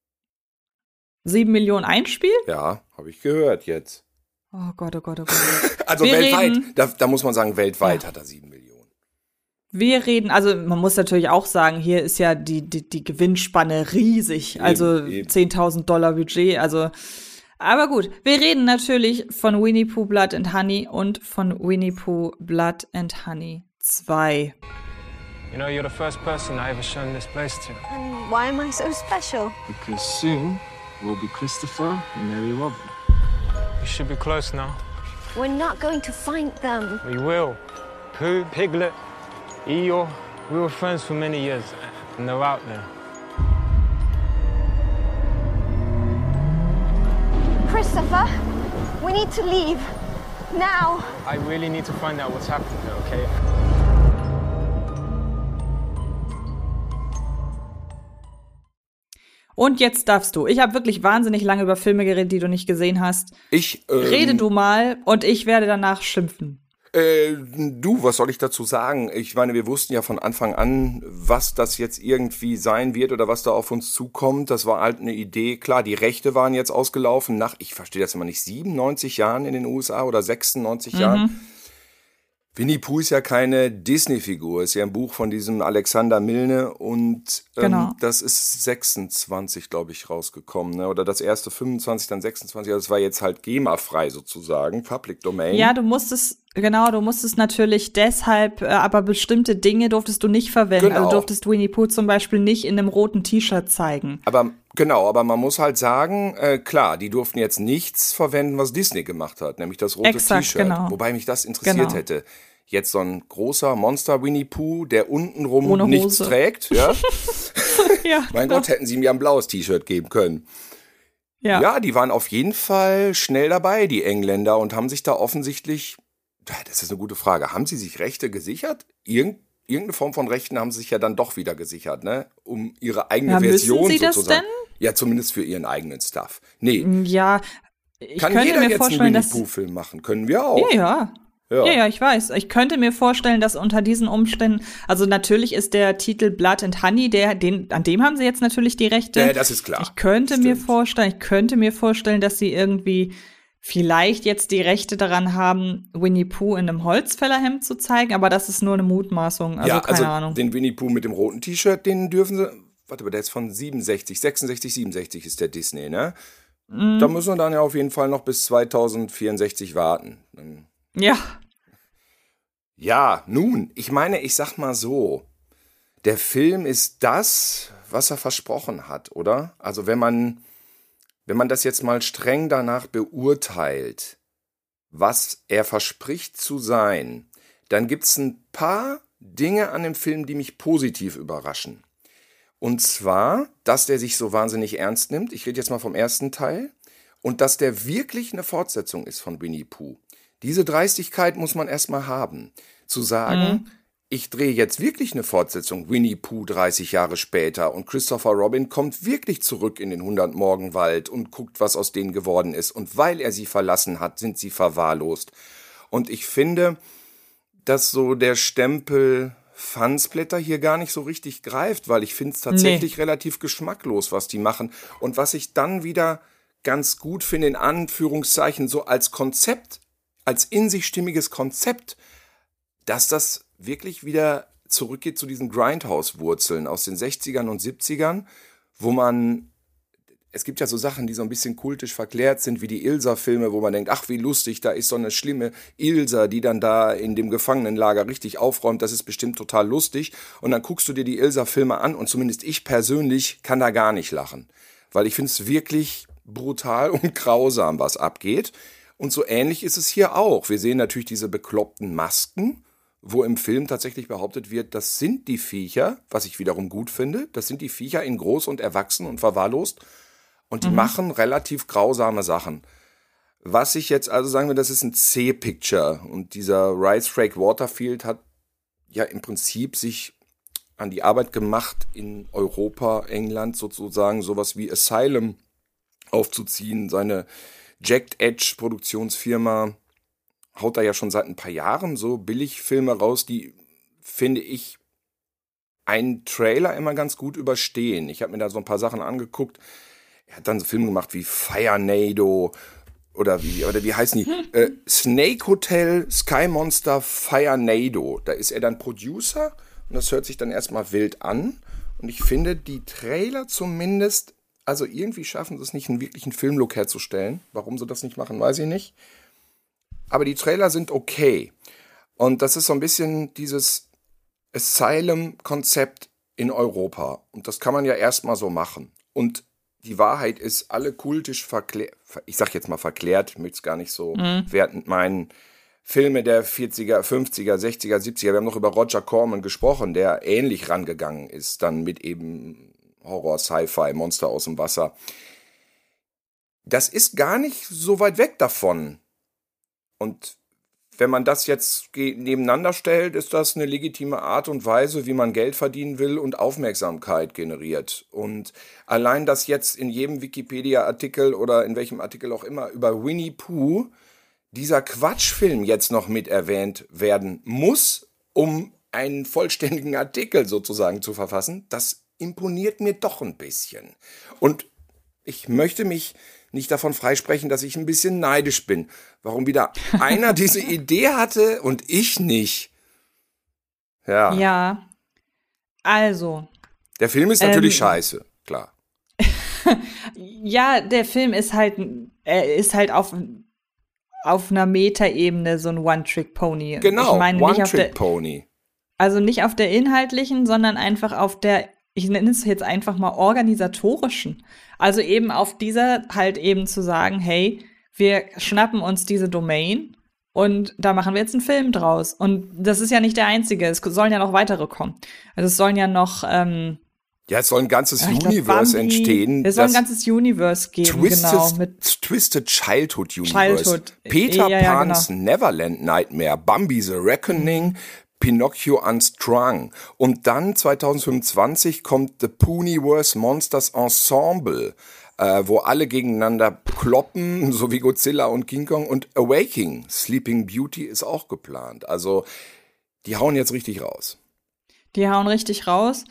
7 Millionen Einspiel? Ja, habe ich gehört jetzt. Oh Gott, oh Gott, oh Gott. Also wir weltweit, da muss man sagen, weltweit hat er 7 Millionen. Wir reden, also man muss natürlich auch sagen, hier ist ja die Gewinnspanne riesig. Also $10.000 Budget, also. Aber gut, wir reden natürlich von Winnie Pooh Blood and Honey und von Winnie Pooh Blood and Honey 2. You know, you're the first person I ever shown this place to. And why am I so special? Because soon we'll be Christopher and Mary Robin. You should be close now. We're not going to find them. We will. Pooh, Piglet, Eeyore, we were friends for many years, and they're out there. Christopher, we need to leave. Now. I really need to find out what's happened there, okay? Und jetzt darfst du. Ich habe wirklich wahnsinnig lange über Filme geredet, die du nicht gesehen hast. Rede du mal und ich werde danach schimpfen. Was soll ich dazu sagen? Ich meine, wir wussten ja von Anfang an, was das jetzt irgendwie sein wird oder was da auf uns zukommt. Das war halt eine Idee. Klar, die Rechte waren jetzt ausgelaufen nach, ich verstehe das immer nicht, 97 Jahren in den USA oder 96 Jahren. Winnie Pooh ist ja keine Disney-Figur, ist ja ein Buch von diesem Alexander Milne und das ist 26, glaube ich, rausgekommen, ne? Oder das erste 25, dann 26, also das war jetzt halt GEMA-frei sozusagen, Public Domain. Ja, du musstest natürlich deshalb, aber bestimmte Dinge durftest du nicht verwenden. Genau. Also durftest Winnie Pooh zum Beispiel nicht in einem roten T-Shirt zeigen. Aber man muss halt sagen, klar, die durften jetzt nichts verwenden, was Disney gemacht hat, nämlich das rote T-Shirt. Genau. Wobei mich das interessiert hätte. Jetzt so ein großer Monster Winnie Pooh, der untenrum nichts trägt. Ja? Ja, mein Gott, hätten sie mir ein blaues T-Shirt geben können. Ja, die waren auf jeden Fall schnell dabei, die Engländer, und haben sich da offensichtlich, das ist eine gute Frage, haben sie sich Rechte gesichert? Irgendeine Form von Rechten haben sie sich ja dann doch wieder gesichert, ne? Um ihre eigene Version müssen sie sozusagen. Das denn? Ja, zumindest für ihren eigenen Stuff. Nee. Ja, kann jeder jetzt einen Winnie Pooh-Film machen? Können wir auch. Ja, ich weiß. Ich könnte mir vorstellen, dass unter diesen Umständen, also natürlich ist der Titel Blood and Honey, an dem haben sie jetzt natürlich die Rechte. Ja, das ist klar. Ich könnte mir vorstellen, dass sie irgendwie vielleicht jetzt die Rechte daran haben, Winnie Pooh in einem Holzfällerhemd zu zeigen, aber das ist nur eine Mutmaßung, also keine Ahnung. Den Winnie Pooh mit dem roten T-Shirt, den dürfen sie, der ist von 67 ist der Disney, ne? Da müssen wir dann ja auf jeden Fall noch bis 2064 warten. Ja. Ja, nun, ich meine, ich sag mal so, der Film ist das, was er versprochen hat, oder? Also wenn man das jetzt mal streng danach beurteilt, was er verspricht zu sein, dann gibt's ein paar Dinge an dem Film, die mich positiv überraschen. Und zwar, dass der sich so wahnsinnig ernst nimmt, ich rede jetzt mal vom ersten Teil, und dass der wirklich eine Fortsetzung ist von Winnie Pooh. Diese Dreistigkeit muss man erstmal haben, zu sagen, ich drehe jetzt wirklich eine Fortsetzung, Winnie Pooh 30 Jahre später, und Christopher Robin kommt wirklich zurück in den 100-Morgenwald und guckt, was aus denen geworden ist. Und weil er sie verlassen hat, sind sie verwahrlost. Und ich finde, dass so der Stempel Fansblätter hier gar nicht so richtig greift, weil ich finde es tatsächlich relativ geschmacklos, was die machen. Und was ich dann wieder ganz gut finde, in Anführungszeichen, so als Konzept, als in sich stimmiges Konzept, dass das wirklich wieder zurückgeht zu diesen Grindhouse-Wurzeln aus den 60ern und 70ern, wo es gibt ja so Sachen, die so ein bisschen kultisch verklärt sind, wie die Ilsa-Filme, wo man denkt, ach wie lustig, da ist so eine schlimme Ilsa, die dann da in dem Gefangenenlager richtig aufräumt, das ist bestimmt total lustig. Und dann guckst du dir die Ilsa-Filme an und zumindest ich persönlich kann da gar nicht lachen, weil ich finde es wirklich brutal und grausam, was abgeht. Und so ähnlich ist es hier auch. Wir sehen natürlich diese bekloppten Masken, wo im Film tatsächlich behauptet wird, das sind die Viecher, was ich wiederum gut finde, das sind die Viecher in groß und erwachsen und verwahrlost und die machen relativ grausame Sachen. Was ich jetzt also sagen will, das ist ein C-Picture und dieser Rice Frank Waterfield hat ja im Prinzip sich an die Arbeit gemacht, in Europa, England sozusagen sowas wie Asylum aufzuziehen. Seine Jagged Edge Produktionsfirma haut da ja schon seit ein paar Jahren so Billigfilme raus, die, finde ich, einen Trailer immer ganz gut überstehen. Ich habe mir da so ein paar Sachen angeguckt. Er hat dann so Filme gemacht wie Firenado oder wie heißen die? Snake Hotel, Sky Monster, Firenado. Da ist er dann Producer und das hört sich dann erstmal wild an. Und ich finde, die Trailer zumindest, also irgendwie schaffen sie es nicht, einen wirklichen Filmlook herzustellen. Warum sie das nicht machen, weiß ich nicht. Aber die Trailer sind okay. Und das ist so ein bisschen dieses Asylum-Konzept in Europa. Und das kann man ja erstmal so machen. Und die Wahrheit ist, alle kultisch verklärt, ich sag jetzt mal verklärt, ich möchte es gar nicht so wertend meinen, Filme der 40er, 50er, 60er, 70er, wir haben noch über Roger Corman gesprochen, der ähnlich rangegangen ist, dann mit eben Horror, Sci-Fi, Monster aus dem Wasser. Das ist gar nicht so weit weg davon. Und wenn man das jetzt nebeneinander stellt, ist das eine legitime Art und Weise, wie man Geld verdienen will und Aufmerksamkeit generiert. Und allein, dass jetzt in jedem Wikipedia-Artikel oder in welchem Artikel auch immer über Winnie Pooh dieser Quatschfilm jetzt noch mit erwähnt werden muss, um einen vollständigen Artikel sozusagen zu verfassen, das imponiert mir doch ein bisschen. Und ich möchte mich nicht davon freisprechen, dass ich ein bisschen neidisch bin. Warum wieder einer diese Idee hatte und ich nicht. Ja. Ja, also. Der Film ist natürlich scheiße, klar. Ja, der Film ist halt auf einer Metaebene so ein One-Trick-Pony. Genau, ich meine, One-Trick-Pony. Also nicht auf der inhaltlichen, sondern einfach auf der, ich nenne es jetzt einfach mal organisatorischen. Also eben auf dieser halt eben zu sagen, hey, wir schnappen uns diese Domain und da machen wir jetzt einen Film draus. Und das ist ja nicht der einzige, es sollen ja noch weitere kommen. Also es sollen ja noch es soll ein ganzes Universe entstehen. Es soll ein ganzes Universe geben, genau. Mit Twisted Childhood Universe. Peter Pan's genau. Neverland Nightmare, Bambi the Reckoning, Pinocchio Unstrung. Und dann 2025 kommt The Poonieverse Monsters Ensemble, wo alle gegeneinander kloppen, so wie Godzilla und King Kong. Und Awakening, Sleeping Beauty ist auch geplant. Also die hauen jetzt richtig raus. Die hauen richtig raus.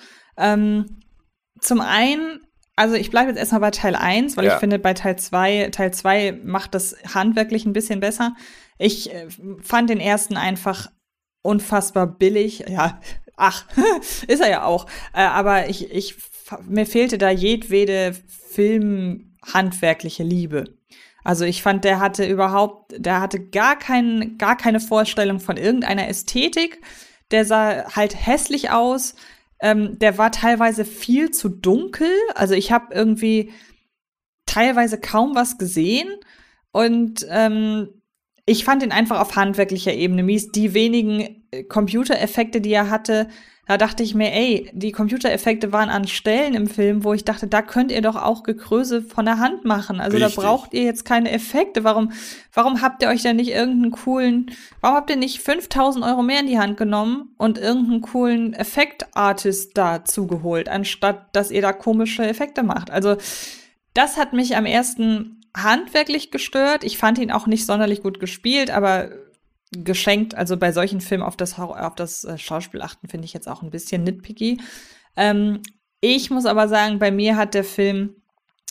Zum einen, also ich bleibe jetzt erstmal bei Teil 1, weil ich finde, bei Teil 2 macht das handwerklich ein bisschen besser. Ich fand den ersten einfach unfassbar billig. Ja, ist er ja auch. Aber mir fehlte da jedwede filmhandwerkliche Liebe. Also ich fand, der hatte gar keine Vorstellung von irgendeiner Ästhetik. Der sah halt hässlich aus. Der war teilweise viel zu dunkel. Also ich habe irgendwie teilweise kaum was gesehen. Und ich fand ihn einfach auf handwerklicher Ebene mies. Die wenigen Computereffekte, die er hatte, da dachte ich mir, die Computereffekte waren an Stellen im Film, wo ich dachte, da könnt ihr doch auch Gekröse von der Hand machen. Also Richtig. Da braucht ihr jetzt keine Effekte. Warum habt ihr euch denn nicht warum habt ihr nicht 5.000 € mehr in die Hand genommen und irgendeinen coolen Effektartist da zugeholt, anstatt dass ihr da komische Effekte macht? Also das hat mich am ersten handwerklich gestört. Ich fand ihn auch nicht sonderlich gut gespielt, aber geschenkt, also bei solchen Filmen auf das Schauspiel achten, finde ich jetzt auch ein bisschen nitpicky. Ich muss aber sagen, bei mir hat der Film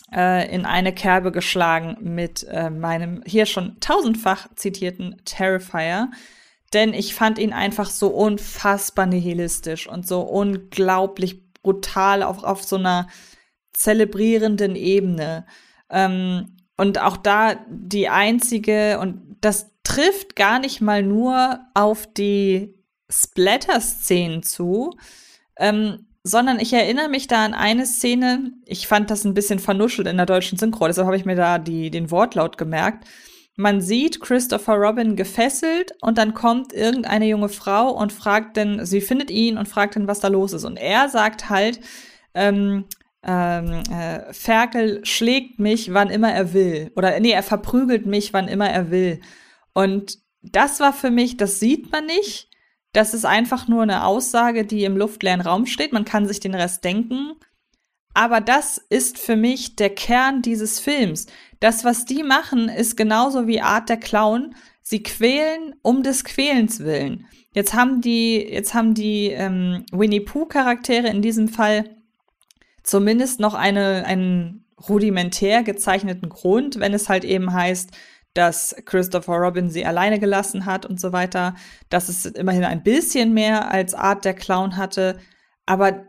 in eine Kerbe geschlagen mit meinem hier schon tausendfach zitierten Terrifier. Denn ich fand ihn einfach so unfassbar nihilistisch und so unglaublich brutal auf so einer zelebrierenden Ebene. Und auch da die einzige, und das trifft gar nicht mal nur auf die Splatter-Szenen zu, sondern ich erinnere mich da an eine Szene, ich fand das ein bisschen vernuschelt in der deutschen Synchro, deshalb habe ich mir da den Wortlaut gemerkt. Man sieht Christopher Robin gefesselt und dann kommt irgendeine junge Frau und fragt dann, sie findet ihn und fragt dann, was da los ist. Und er sagt halt, Ferkel schlägt mich, wann immer er will. Oder nee, er verprügelt mich, wann immer er will. Und das war für mich, das sieht man nicht. Das ist einfach nur eine Aussage, die im luftleeren Raum steht. Man kann sich den Rest denken. Aber das ist für mich der Kern dieses Films. Das, was die machen, ist genauso wie Art der Clown. Sie quälen um des Quälens willen. Jetzt haben die Winnie-Pooh-Charaktere in diesem Fall zumindest noch einen rudimentär gezeichneten Grund, wenn es halt eben heißt, dass Christopher Robin sie alleine gelassen hat und so weiter, dass es immerhin ein bisschen mehr als Art der Clown hatte. Aber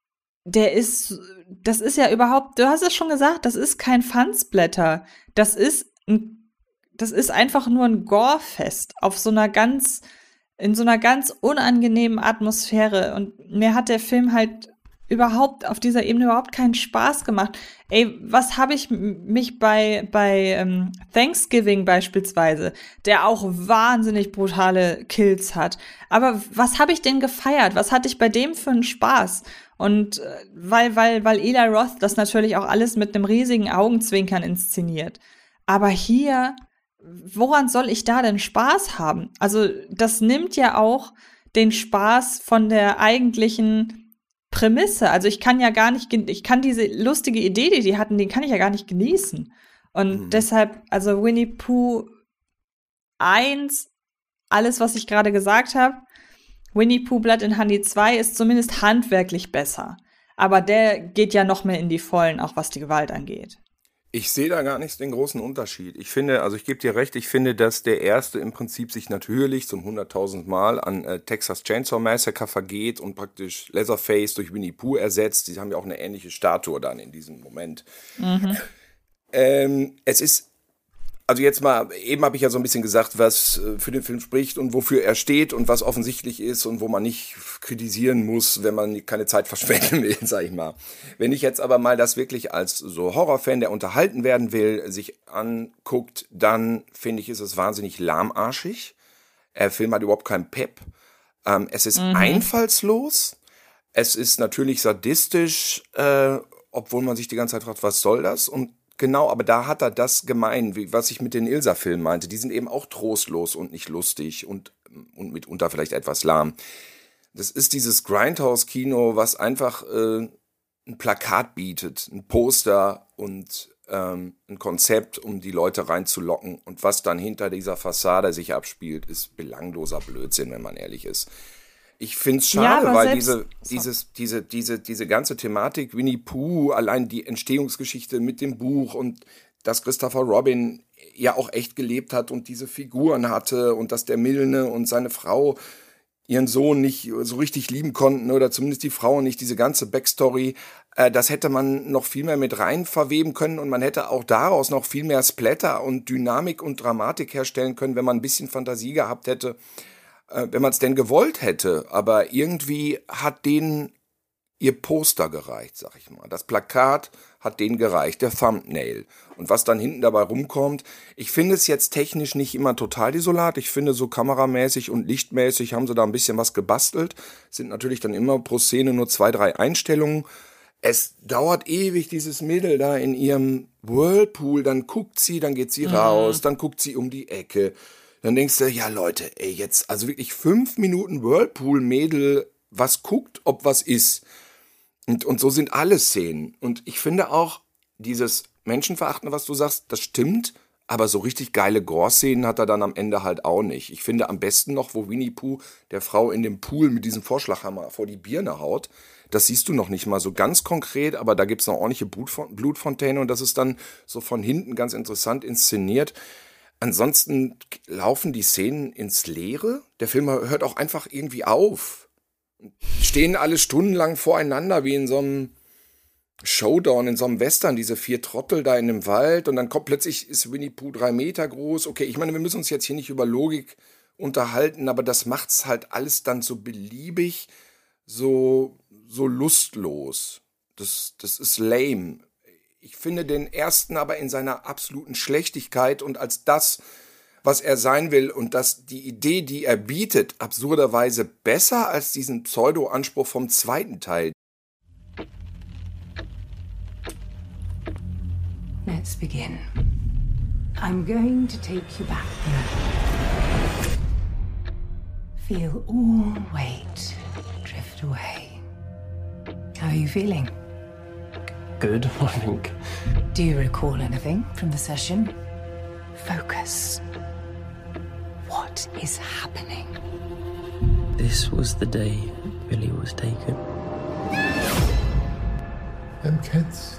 das ist ja überhaupt, du hast es schon gesagt, das ist kein Fansblätter. Das ist einfach nur ein Gore-Fest in so einer ganz unangenehmen Atmosphäre. Und mir hat der Film halt auf dieser Ebene überhaupt keinen Spaß gemacht. Ey, was habe ich mich bei Thanksgiving beispielsweise, der auch wahnsinnig brutale Kills hat, aber was habe ich denn gefeiert? Was hatte ich bei dem für einen Spaß? Und weil Eli Roth das natürlich auch alles mit einem riesigen Augenzwinkern inszeniert. Aber hier, woran soll ich da denn Spaß haben? Also das nimmt ja auch den Spaß von der eigentlichen Prämisse. Also ich kann diese lustige Idee, die hatten, den kann ich ja gar nicht genießen. Und deshalb, also Winnie Pooh 1, alles, was ich gerade gesagt habe, Winnie Pooh Blood and Honey 2 ist zumindest handwerklich besser. Aber der geht ja noch mehr in die Vollen, auch was die Gewalt angeht. Ich sehe da gar nicht den großen Unterschied. Ich finde, also ich gebe dir recht, ich finde, dass der erste im Prinzip sich natürlich zum 100.000 Mal an Texas Chainsaw Massacre vergeht und praktisch Leatherface durch Winnie Pooh ersetzt. Die haben ja auch eine ähnliche Statue dann in diesem Moment. Es ist, also jetzt mal, eben habe ich ja so ein bisschen gesagt, was für den Film spricht und wofür er steht und was offensichtlich ist und wo man nicht kritisieren muss, wenn man keine Zeit verschwenden will, sag ich mal. Wenn ich jetzt aber mal das wirklich als so Horrorfan, der unterhalten werden will, sich anguckt, dann finde ich, ist es wahnsinnig lahmarschig. Der Film hat überhaupt keinen Pep. Es ist einfallslos. Es ist natürlich sadistisch, obwohl man sich die ganze Zeit fragt, was soll das? Und genau, aber da hat er das gemein, was ich mit den Ilsa-Filmen meinte. Die sind eben auch trostlos und nicht lustig und mitunter vielleicht etwas lahm. Das ist dieses Grindhouse-Kino, was einfach ein Plakat bietet, ein Poster und ein Konzept, um die Leute reinzulocken. Und was dann hinter dieser Fassade sich abspielt, ist belangloser Blödsinn, wenn man ehrlich ist. Ich find's schade, ja, weil diese ganze Thematik Winnie Pooh, allein die Entstehungsgeschichte mit dem Buch und dass Christopher Robin ja auch echt gelebt hat und diese Figuren hatte und dass der Milne und seine Frau ihren Sohn nicht so richtig lieben konnten oder zumindest die Frau nicht, diese ganze Backstory, das hätte man noch viel mehr mit rein verweben können und man hätte auch daraus noch viel mehr Splatter und Dynamik und Dramatik herstellen können, wenn man ein bisschen Fantasie gehabt hätte, wenn man es denn gewollt hätte. Aber irgendwie hat denen ihr Poster gereicht, sag ich mal. Das Plakat hat denen gereicht, der Thumbnail. Und was dann hinten dabei rumkommt, ich finde es jetzt technisch nicht immer total desolat. Ich finde, so kameramäßig und lichtmäßig haben sie da ein bisschen was gebastelt. Sind natürlich dann immer pro Szene nur 2, 3 Einstellungen. Es dauert ewig, dieses Mädel da in ihrem Whirlpool. Dann guckt sie, dann geht sie raus, dann guckt sie um die Ecke. Dann denkst du, ja Leute, ey, jetzt, also wirklich 5 Minuten Whirlpool-Mädel, was guckt, ob was ist. Und so sind alle Szenen. Und ich finde auch, dieses Menschenverachten, was du sagst, das stimmt. Aber so richtig geile Gore-Szenen hat er dann am Ende halt auch nicht. Ich finde am besten noch, wo Winnie Pooh der Frau in dem Pool mit diesem Vorschlaghammer vor die Birne haut. Das siehst du noch nicht mal so ganz konkret, aber da gibt's eine ordentliche Blutfontäne und das ist dann so von hinten ganz interessant inszeniert. Ansonsten laufen die Szenen ins Leere. Der Film hört auch einfach irgendwie auf. Stehen alle stundenlang voreinander wie in so einem Showdown, in so einem Western, diese 4 Trottel da in dem Wald und dann kommt plötzlich, ist Winnie Pooh 3 Meter groß. Okay, ich meine, wir müssen uns jetzt hier nicht über Logik unterhalten, aber das macht's halt alles dann so beliebig, so lustlos. Das ist lame. Ich finde den ersten aber in seiner absoluten Schlechtigkeit und als das, was er sein will und dass die Idee, die er bietet, absurderweise besser als diesen Pseudo-Anspruch vom zweiten Teil. Let's begin. I'm going to take you back. Feel all weight drift away. How are you feeling? Good, I think. Do you recall anything from the session? Focus. What is happening? This was the day Billy was taken. Them kids.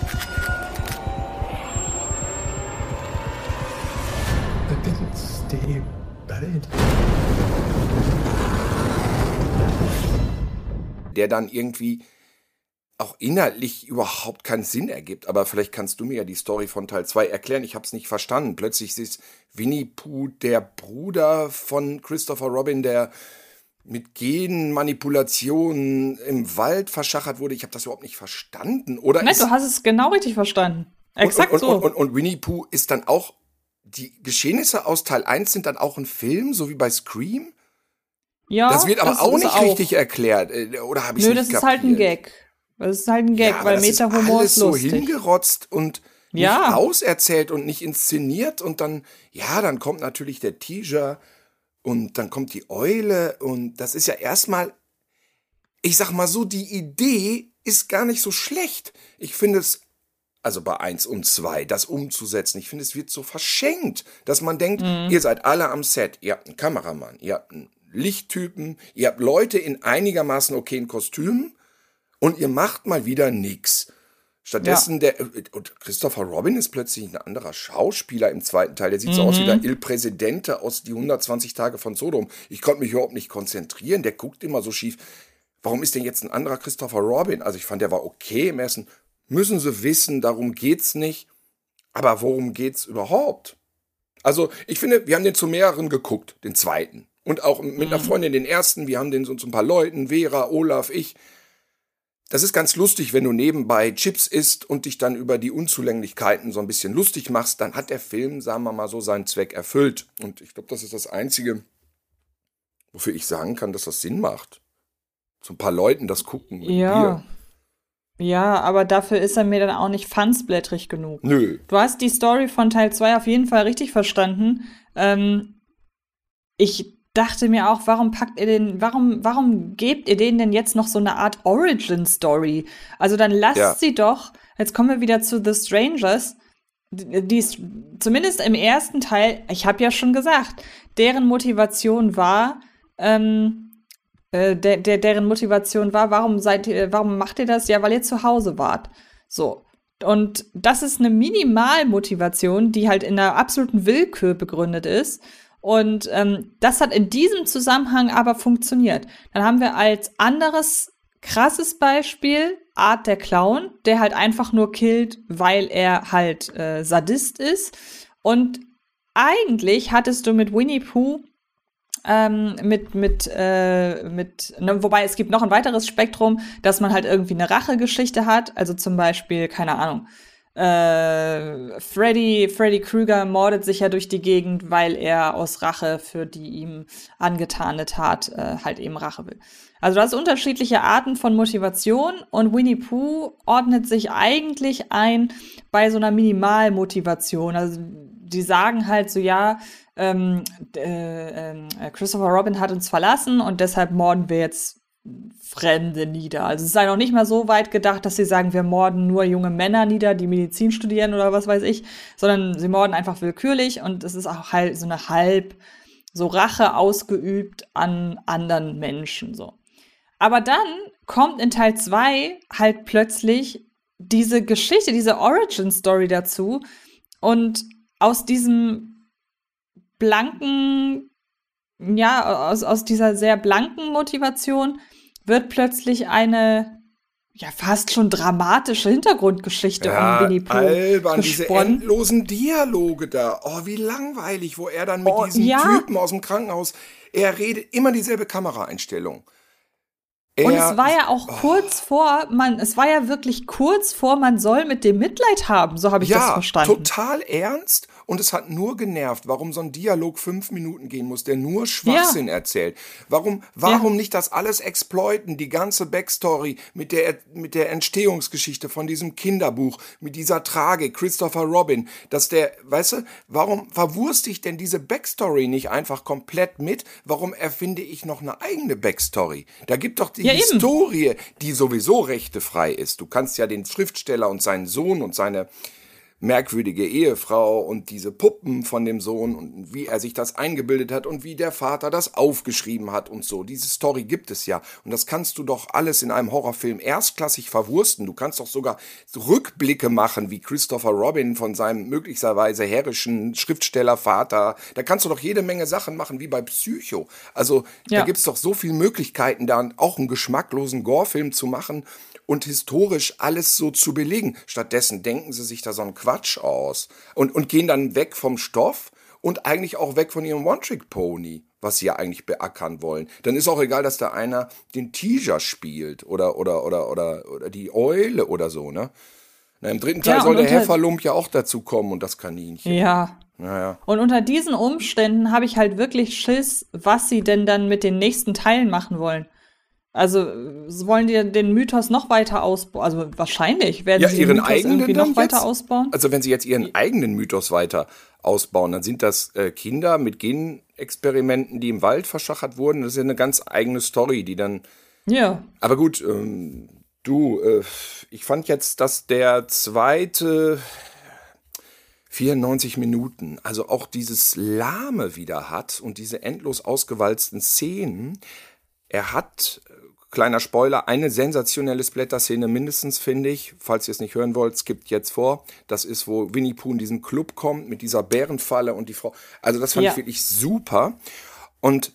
They didn't stay buried. Der dann irgendwie auch inhaltlich überhaupt keinen Sinn ergibt. Aber vielleicht kannst du mir ja die Story von Teil 2 erklären. Ich habe es nicht verstanden. Plötzlich ist Winnie Pooh der Bruder von Christopher Robin, der mit Genmanipulationen im Wald verschachert wurde. Ich habe das überhaupt nicht verstanden. Oder Nein, du hast es genau richtig verstanden. Exakt so. Und Winnie Pooh ist dann auch, die Geschehnisse aus Teil 1 sind dann auch ein Film, so wie bei Scream? Ja, das wird aber auch nicht richtig erklärt. Oder habe ich es nicht kapiert? Nö, das ist halt ein Gag. Das ist halt ein Gag, ja, weil Meta-Humor ist lustig. So hingerotzt und nicht auserzählt und nicht inszeniert und dann kommt natürlich der Teaser und dann kommt die Eule und das ist ja erstmal, ich sag mal so, die Idee ist gar nicht so schlecht. Ich finde es, also bei 1 und 2, das umzusetzen, ich finde, es wird so verschenkt, dass man denkt, ihr seid alle am Set, ihr habt einen Kameramann, ihr habt einen Lichttypen, ihr habt Leute in einigermaßen okayen Kostümen und ihr macht mal wieder nix. Stattdessen und Christopher Robin ist plötzlich ein anderer Schauspieler im zweiten Teil. Der sieht so aus wie der Il Presidente aus die 120 Tage von Sodom. Ich konnte mich überhaupt nicht konzentrieren. Der guckt immer so schief. Warum ist denn jetzt ein anderer Christopher Robin? Also ich fand, der war okay im ersten. Müssen sie wissen, darum geht's nicht. Aber worum geht's überhaupt? Also ich finde, wir haben den zu mehreren geguckt, den zweiten. Und auch mit einer Freundin den ersten. Wir haben den so zu ein paar Leuten, Vera, Olaf, ich. Das ist ganz lustig, wenn du nebenbei Chips isst und dich dann über die Unzulänglichkeiten so ein bisschen lustig machst, dann hat der Film, sagen wir mal so, seinen Zweck erfüllt. Und ich glaube, das ist das Einzige, wofür ich sagen kann, dass das Sinn macht. So ein paar Leuten das gucken mit Bier. Ja, aber dafür ist er mir dann auch nicht fansblättrig genug. Nö. Du hast die Story von Teil 2 auf jeden Fall richtig verstanden. Ich dachte mir auch, warum gebt ihr denen denn jetzt noch so eine Art Origin-Story? Also dann lasst sie doch, jetzt kommen wir wieder zu The Strangers, die zumindest im ersten Teil, ich habe ja schon gesagt, deren Motivation war, warum macht ihr das? Ja, weil ihr zu Hause wart. So. Und das ist eine Minimalmotivation, die halt in einer absoluten Willkür begründet ist. Und das hat in diesem Zusammenhang aber funktioniert. Dann haben wir als anderes krasses Beispiel Art der Clown, der halt einfach nur killt, weil er halt Sadist ist. Und eigentlich hattest du mit Winnie Pooh wobei es gibt noch ein weiteres Spektrum, dass man halt irgendwie eine Rachegeschichte hat. Also zum Beispiel, keine Ahnung, Freddy Krueger mordet sich ja durch die Gegend, weil er aus Rache für die ihm angetane Tat halt eben Rache will. Also du hast unterschiedliche Arten von Motivation und Winnie Pooh ordnet sich eigentlich ein bei so einer Minimalmotivation. Also die sagen halt so, Christopher Robin hat uns verlassen und deshalb morden wir jetzt Fremde nieder. Also es sei noch nicht mal so weit gedacht, dass sie sagen, wir morden nur junge Männer nieder, die Medizin studieren oder was weiß ich, sondern sie morden einfach willkürlich und es ist auch halt so eine so Rache ausgeübt an anderen Menschen, so. Aber dann kommt in Teil 2 halt plötzlich diese Geschichte, diese Origin-Story dazu und aus diesem blanken, ja, aus dieser sehr blanken Motivation wird plötzlich eine fast schon dramatische Hintergrundgeschichte um Winnie Pooh albern, diese gesponnen. endlosen Dialoge da. Oh, wie langweilig, wo er dann mit diesem Typen aus dem Krankenhaus, er redet immer dieselbe Kameraeinstellung. Und es war ja auch wirklich kurz vor, man soll mit dem Mitleid haben, so habe ich das verstanden. Ja, total ernst und es hat nur genervt, warum so ein Dialog 5 Minuten gehen muss, der nur Schwachsinn erzählt. Warum nicht das alles exploiten, die ganze Backstory mit der Entstehungsgeschichte von diesem Kinderbuch, mit dieser Tragik, Christopher Robin, dass warum verwurste ich denn diese Backstory nicht einfach komplett mit? Warum erfinde ich noch eine eigene Backstory? Da gibt doch die Historie, die sowieso rechtefrei ist. Du kannst ja den Schriftsteller und seinen Sohn und seine merkwürdige Ehefrau und diese Puppen von dem Sohn und wie er sich das eingebildet hat und wie der Vater das aufgeschrieben hat und so. Diese Story gibt es ja. Und das kannst du doch alles in einem Horrorfilm erstklassig verwursten. Du kannst doch sogar Rückblicke machen, wie Christopher Robin von seinem möglicherweise herrischen Schriftstellervater. Da kannst du doch jede Menge Sachen machen, wie bei Psycho. Also da gibt's doch so viele Möglichkeiten, da auch einen geschmacklosen Gore-Film zu machen und historisch alles so zu belegen. Stattdessen denken sie sich da so einen Quatsch aus und gehen dann weg vom Stoff und eigentlich auch weg von ihrem One-Trick-Pony, was sie ja eigentlich beackern wollen. Dann ist auch egal, dass da einer den Tiger spielt oder die Eule oder so, ne? Na, im 3. Teil soll der Hefferlump ja auch dazu kommen und das Kaninchen. Ja. Naja. Und unter diesen Umständen habe ich halt wirklich Schiss, was sie denn dann mit den nächsten Teilen machen wollen. Also wollen die den Mythos noch weiter ausbauen? Also wahrscheinlich werden sie den Mythos irgendwie noch weiter ausbauen. Also wenn sie jetzt ihren eigenen Mythos weiter ausbauen, dann sind das Kinder mit Genexperimenten, die im Wald verschachert wurden. Das ist ja eine ganz eigene Story, die dann... Ja. Aber gut, ich fand jetzt, dass der zweite 94 Minuten, also auch dieses Lahme wieder hat und diese endlos ausgewalzten Szenen. Er hat, kleiner Spoiler, eine sensationelle Splatter-Szene mindestens, finde ich. Falls ihr es nicht hören wollt, skippt jetzt vor. Das ist, wo Winnie Pooh in diesen Club kommt mit dieser Bärenfalle und die Frau. Also das fand ich wirklich super. Und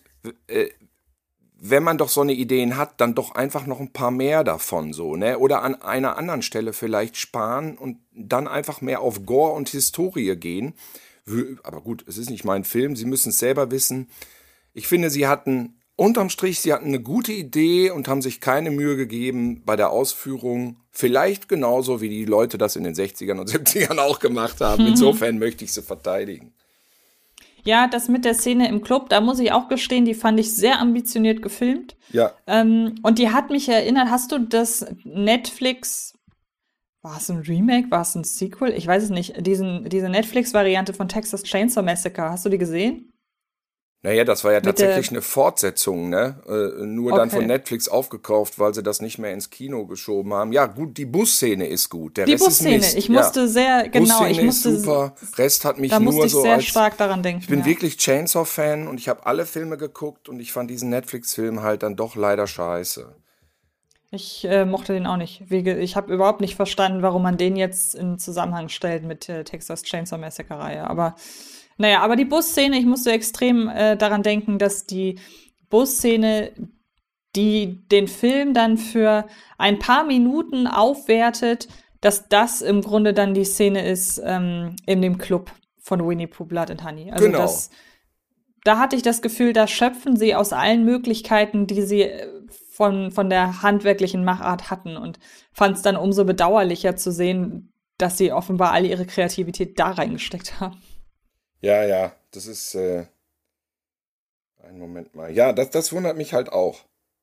wenn man doch so eine Ideen hat, dann doch einfach noch ein paar mehr davon so, ne? Oder an einer anderen Stelle vielleicht sparen und dann einfach mehr auf Gore und Historie gehen. Aber gut, es ist nicht mein Film, Sie müssen es selber wissen. Ich finde, sie hatten eine gute Idee und haben sich keine Mühe gegeben bei der Ausführung. Vielleicht genauso, wie die Leute das in den 60ern und 70ern auch gemacht haben. Insofern möchte ich sie verteidigen. Ja, das mit der Szene im Club, da muss ich auch gestehen, die fand ich sehr ambitioniert gefilmt. Ja. Und die hat mich erinnert, hast du das Netflix, war es ein Remake, war es ein Sequel? Ich weiß es nicht. Diese Netflix-Variante von Texas Chainsaw Massacre, hast du die gesehen? Naja, das war ja tatsächlich eine Fortsetzung, ne? Nur dann von Netflix aufgekauft, weil sie das nicht mehr ins Kino geschoben haben. Ja, gut, die Busszene ist gut. Der Rest ist Mist. Ich musste Busszene ist super. Rest hat mich nur so sehr stark daran denken. Ich bin wirklich Chainsaw-Fan und ich habe alle Filme geguckt und ich fand diesen Netflix-Film halt dann doch leider scheiße. Ich mochte den auch nicht. Ich habe überhaupt nicht verstanden, warum man den jetzt in Zusammenhang stellt mit der Texas Chainsaw Massacre-Reihe. Aber die Busszene, ich musste extrem daran denken, dass die Busszene, die den Film dann für ein paar Minuten aufwertet, dass das im Grunde dann die Szene ist in dem Club von Winnie Pooh, Blood and Honey. Also genau. Da hatte ich das Gefühl, da schöpfen sie aus allen Möglichkeiten, die sie von der handwerklichen Machart hatten und fand es dann umso bedauerlicher zu sehen, dass sie offenbar alle ihre Kreativität da reingesteckt haben. Ja, das ist, einen Moment mal. Ja, das wundert mich halt auch.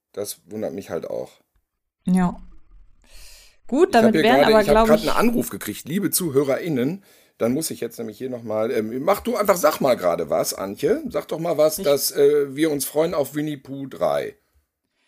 Ja. Gut, damit wären aber, glaube ich... Ich habe gerade einen Anruf gekriegt, liebe ZuhörerInnen. Dann muss ich jetzt nämlich hier nochmal... sag mal gerade was, Antje. Sag doch mal was, dass wir uns freuen auf Winnie Pooh 3.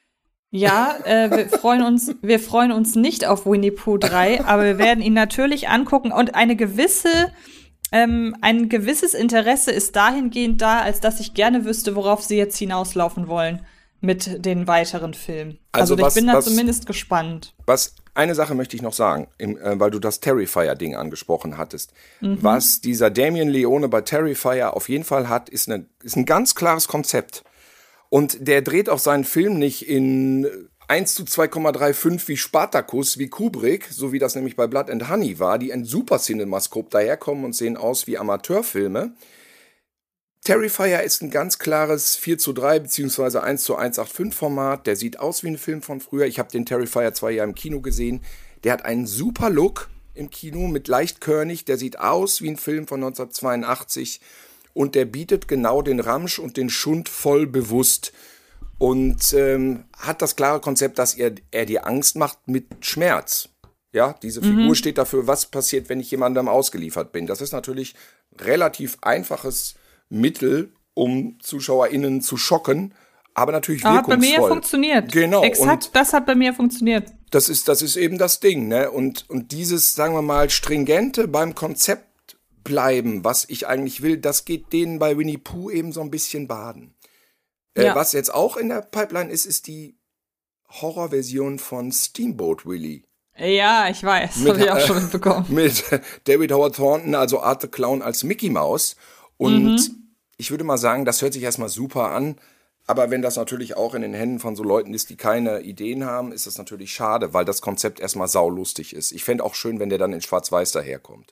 Ja, wir freuen uns nicht auf Winnie Pooh 3, aber wir werden ihn natürlich angucken und ein gewisses Interesse ist dahingehend da, als dass ich gerne wüsste, worauf sie jetzt hinauslaufen wollen mit den weiteren Filmen. Also ich bin da zumindest gespannt. Eine Sache möchte ich noch sagen, weil du das Terrifier-Ding angesprochen hattest. Was dieser Damien Leone bei Terrifier auf jeden Fall hat, ist ein ganz klares Konzept. Und der dreht auch seinen Film nicht in 1:2,35 wie Spartacus, wie Kubrick, so wie das nämlich bei Blood and Honey war, die ein super Cinemascope daherkommen und sehen aus wie Amateurfilme. Terrifier ist ein ganz klares 4:3 bzw. 1:1,85 Format. Der sieht aus wie ein Film von früher. Ich habe den Terrifier 2 Jahre im Kino gesehen. Der hat einen super Look im Kino mit leicht körnig. Der sieht aus wie ein Film von 1982 und der bietet genau den Ramsch und den Schund voll bewusst und hat das klare Konzept, dass er dir Angst macht mit Schmerz. Ja, diese Figur steht dafür, was passiert, wenn ich jemandem ausgeliefert bin. Das ist natürlich relativ einfaches Mittel, um ZuschauerInnen zu schocken, aber natürlich wirkungsvoll. Hat bei mir funktioniert. Genau. Exakt, das hat bei mir funktioniert. Das ist eben das Ding, ne? Und dieses, sagen wir mal, stringente beim Konzept bleiben, was ich eigentlich will, das geht denen bei Winnie Pooh eben so ein bisschen baden. Ja. Was jetzt auch in der Pipeline ist die Horrorversion von Steamboat Willie. Ja, ich weiß, habe ich auch schon mitbekommen. Mit David Howard Thornton, also Art the Clown als Mickey Mouse. Und ich würde mal sagen, das hört sich erstmal super an, aber wenn das natürlich auch in den Händen von so Leuten ist, die keine Ideen haben, ist das natürlich schade, weil das Konzept erstmal saulustig ist. Ich fände auch schön, wenn der dann in Schwarz-Weiß daherkommt.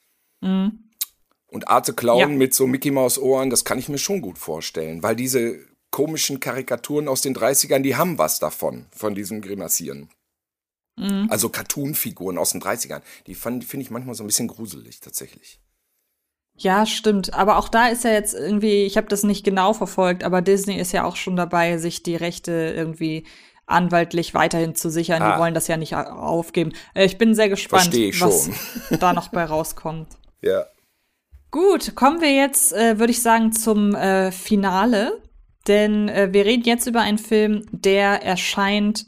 Und Art the Clown mit so Mickey Mouse Ohren, das kann ich mir schon gut vorstellen, weil diese komischen Karikaturen aus den 30ern, die haben was davon, von diesem Grimassieren. Also Cartoon-Figuren aus den 30ern, die finde ich manchmal so ein bisschen gruselig, tatsächlich. Ja, stimmt. Aber auch da ist ja jetzt irgendwie, ich habe das nicht genau verfolgt, aber Disney ist ja auch schon dabei, sich die Rechte irgendwie anwaltlich weiterhin zu sichern. Die wollen das ja nicht aufgeben. Ich bin sehr gespannt, was da noch bei rauskommt. Ja. Gut, kommen wir jetzt, würde ich sagen, zum Finale. Denn wir reden jetzt über einen Film, der erscheint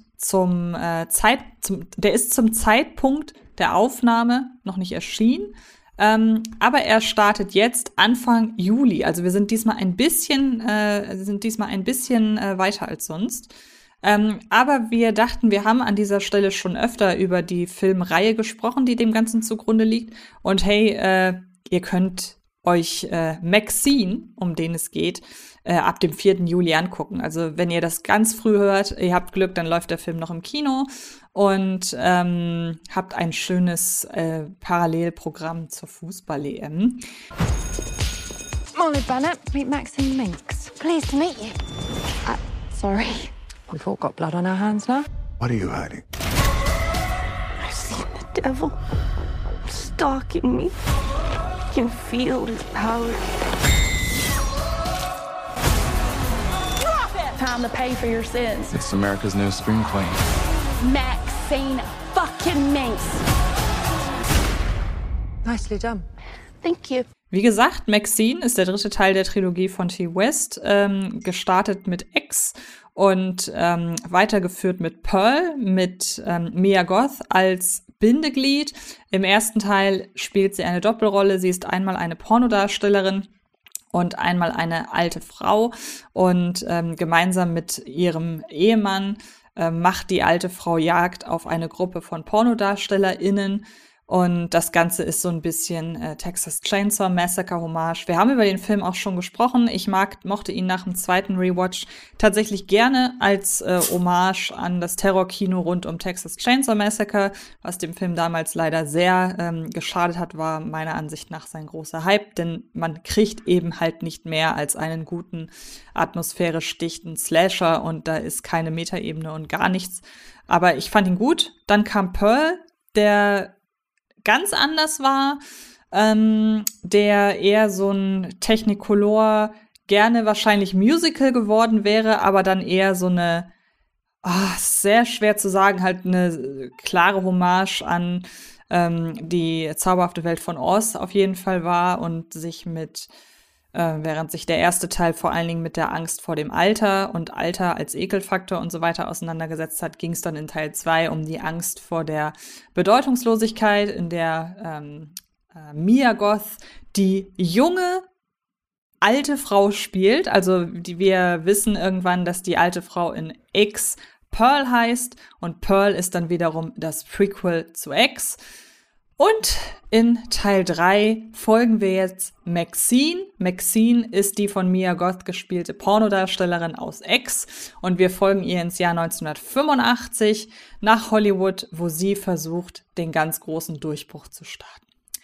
der ist zum Zeitpunkt der Aufnahme noch nicht erschienen. Aber er startet jetzt Anfang Juli. Also wir sind diesmal ein bisschen weiter als sonst. Aber wir dachten, wir haben an dieser Stelle schon öfter über die Filmreihe gesprochen, die dem Ganzen zugrunde liegt. Und hey, ihr könnt euch Maxine, um den es geht, ab dem 4. Juli angucken. Also wenn ihr das ganz früh hört, ihr habt Glück, dann läuft der Film noch im Kino und habt ein schönes Parallelprogramm zur Fußball-EM. Molly Bennett, meet Maxine Minx. Pleased to meet you. Sorry. We've all got blood on our hands now. What are you hiding? I've seen the devil stalking me. I can feel his power. Time to pay for your sins. It's America's new scream queen. Maxine fucking Minx. Nicely done. Thank you. Wie gesagt, Maxine ist der dritte Teil der Trilogie von T. West, gestartet mit X und weitergeführt mit Pearl, mit Mia Goth als Bindeglied. Im ersten Teil spielt sie eine Doppelrolle. Sie ist einmal eine Pornodarstellerin und einmal eine alte Frau. Und gemeinsam mit ihrem Ehemann macht die alte Frau Jagd auf eine Gruppe von PornodarstellerInnen. Und das Ganze ist so ein bisschen Texas Chainsaw Massacre Hommage. Wir haben über den Film auch schon gesprochen. Ich mochte ihn nach dem zweiten Rewatch tatsächlich gerne als Hommage an das Terrorkino rund um Texas Chainsaw Massacre. Was dem Film damals leider sehr geschadet hat, war meiner Ansicht nach sein großer Hype. Denn man kriegt eben halt nicht mehr als einen guten, atmosphärisch dichten Slasher. Und da ist keine Metaebene und gar nichts. Aber ich fand ihn gut. Dann kam Pearl, der ganz anders war, der eher so ein Technicolor, gerne wahrscheinlich Musical geworden wäre, aber dann eher so eine, sehr schwer zu sagen, halt eine klare Hommage an die zauberhafte Welt von Oz auf jeden Fall war und sich mit während sich der erste Teil vor allen Dingen mit der Angst vor dem Alter und Alter als Ekelfaktor und so weiter auseinandergesetzt hat, ging es dann in Teil 2 um die Angst vor der Bedeutungslosigkeit, in der Mia Goth die junge alte Frau spielt. Also wir wissen irgendwann, dass die alte Frau in X Pearl heißt und Pearl ist dann wiederum das Prequel zu X. Und in Teil 3 folgen wir jetzt Maxine. Maxine ist die von Mia Goth gespielte Pornodarstellerin aus X und wir folgen ihr ins Jahr 1985 nach Hollywood, wo sie versucht, den ganz großen Durchbruch zu starten.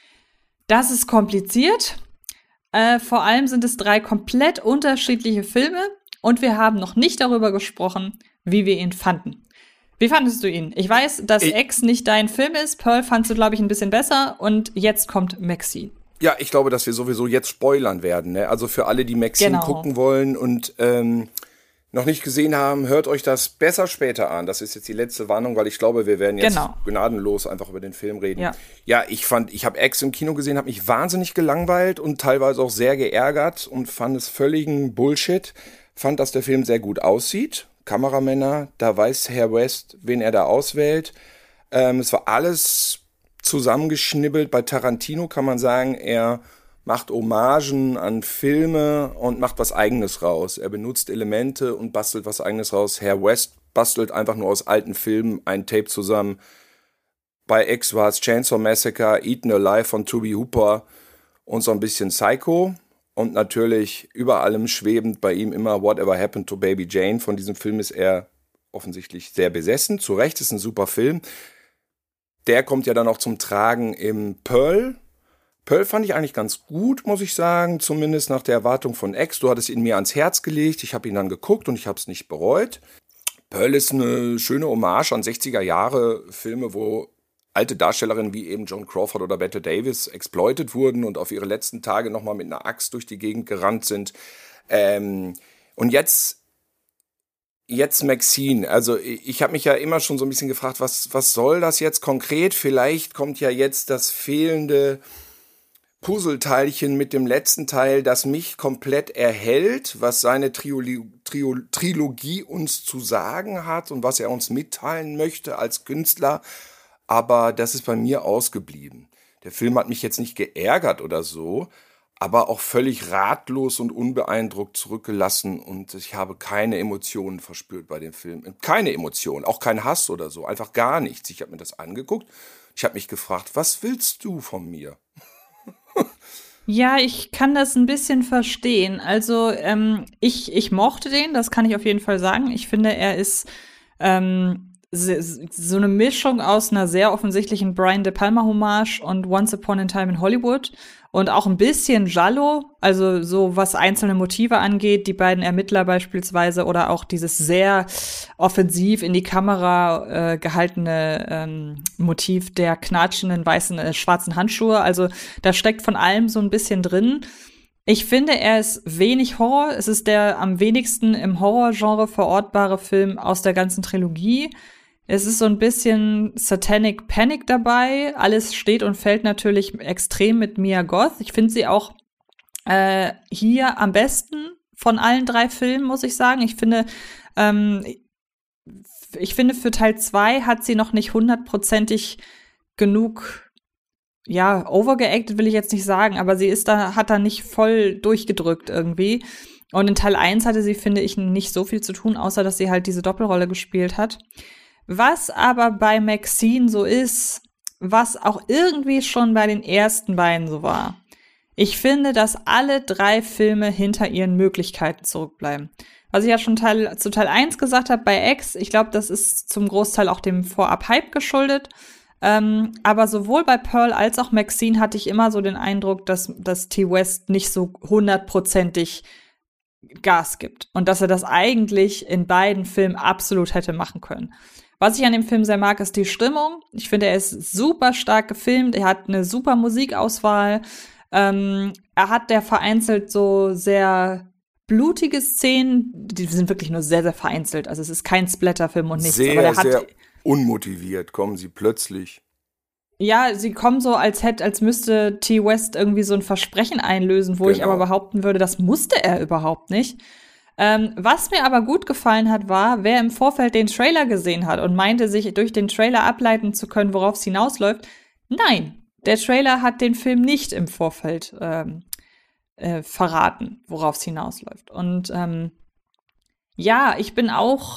Das ist kompliziert. Vor allem sind es 3 komplett unterschiedliche Filme und wir haben noch nicht darüber gesprochen, wie wir ihn fanden. Wie fandest du ihn? Ich weiß, dass X nicht dein Film ist. Pearl fandst du, glaube ich, ein bisschen besser. Und jetzt kommt Maxine. Ja, ich glaube, dass wir sowieso jetzt spoilern werden. Ne? Also für alle, die Maxine gucken wollen und noch nicht gesehen haben, hört euch das besser später an. Das ist jetzt die letzte Warnung, weil ich glaube, wir werden jetzt gnadenlos einfach über den Film reden. Ja, ich habe X im Kino gesehen, habe mich wahnsinnig gelangweilt und teilweise auch sehr geärgert und fand es völligen Bullshit. Fand, dass der Film sehr gut aussieht. Kameramänner, da weiß Herr West, wen er da auswählt. Es war alles zusammengeschnibbelt. Bei Tarantino kann man sagen, er macht Hommagen an Filme und macht was Eigenes raus. Er benutzt Elemente und bastelt was Eigenes raus. Herr West bastelt einfach nur aus alten Filmen ein Tape zusammen. Bei X war es Chainsaw Massacre, Eaten Alive von Tobe Hooper und so ein bisschen Psycho. Und natürlich über allem schwebend bei ihm immer Whatever Happened to Baby Jane. Von diesem Film ist er offensichtlich sehr besessen. Zu Recht, ist ein super Film. Der kommt ja dann auch zum Tragen im Pearl. Pearl fand ich eigentlich ganz gut, muss ich sagen. Zumindest nach der Erwartung von X. Du hattest ihn mir ans Herz gelegt. Ich habe ihn dann geguckt und ich habe es nicht bereut. Pearl ist eine schöne Hommage an 60er Jahre Filme, wo alte Darstellerinnen wie eben Joan Crawford oder Bette Davis exploitet wurden und auf ihre letzten Tage nochmal mit einer Axt durch die Gegend gerannt sind. Und jetzt Maxine. Also ich habe mich ja immer schon so ein bisschen gefragt, was soll das jetzt konkret? Vielleicht kommt ja jetzt das fehlende Puzzleteilchen mit dem letzten Teil, das mich komplett erhält, was seine Trilogie uns zu sagen hat und was er uns mitteilen möchte als Künstler. Aber das ist bei mir ausgeblieben. Der Film hat mich jetzt nicht geärgert oder so, aber auch völlig ratlos und unbeeindruckt zurückgelassen und ich habe keine Emotionen verspürt bei dem Film. Keine Emotionen, auch kein Hass oder so, einfach gar nichts. Ich habe mir das angeguckt, ich habe mich gefragt, was willst du von mir? Ja, ich kann das ein bisschen verstehen. Also ich mochte den, das kann ich auf jeden Fall sagen. Ich finde, er ist so eine Mischung aus einer sehr offensichtlichen Brian De Palma-Hommage und Once Upon a Time in Hollywood und auch ein bisschen Giallo, also so was einzelne Motive angeht, die beiden Ermittler beispielsweise oder auch dieses sehr offensiv in die Kamera gehaltene Motiv der knatschenden schwarzen Handschuhe. Also da steckt von allem so ein bisschen drin. Ich finde, er ist wenig Horror. Es ist der am wenigsten im Horrorgenre verortbare Film aus der ganzen Trilogie. Es ist so ein bisschen Satanic Panic dabei. Alles steht und fällt natürlich extrem mit Mia Goth. Ich finde sie auch hier am besten von allen 3 Filmen, muss ich sagen. Ich finde, für Teil 2 hat sie noch nicht 100%ig genug, ja, overgeacted will ich jetzt nicht sagen, aber sie hat da nicht voll durchgedrückt irgendwie. Und in Teil 1 hatte sie, finde ich, nicht so viel zu tun, außer dass sie halt diese Doppelrolle gespielt hat. Was aber bei Maxine so ist, was auch irgendwie schon bei den ersten beiden so war. Ich finde, dass alle 3 Filme hinter ihren Möglichkeiten zurückbleiben. Was ich ja schon zu Teil 1 gesagt habe bei X, ich glaube, das ist zum Großteil auch dem Vorab-Hype geschuldet. Aber sowohl bei Pearl als auch Maxine hatte ich immer so den Eindruck, dass T. West nicht so 100%ig Gas gibt. Und dass er das eigentlich in beiden Filmen absolut hätte machen können. Was ich an dem Film sehr mag, ist die Stimmung. Ich finde, er ist super stark gefilmt. Er hat eine super Musikauswahl. Er hat vereinzelt so sehr blutige Szenen. Die sind wirklich nur sehr, sehr vereinzelt. Also es ist kein Splatter-Film und nichts. Sehr, aber sehr unmotiviert kommen sie plötzlich. ja, sie kommen so, als müsste T. West irgendwie so ein Versprechen einlösen, wo ich aber behaupten würde, das musste er überhaupt nicht. Was mir aber gut gefallen hat, war, wer im Vorfeld den Trailer gesehen hat und meinte, sich durch den Trailer ableiten zu können, worauf es hinausläuft. Nein, der Trailer hat den Film nicht im Vorfeld verraten, worauf es hinausläuft. Und ja, ich bin auch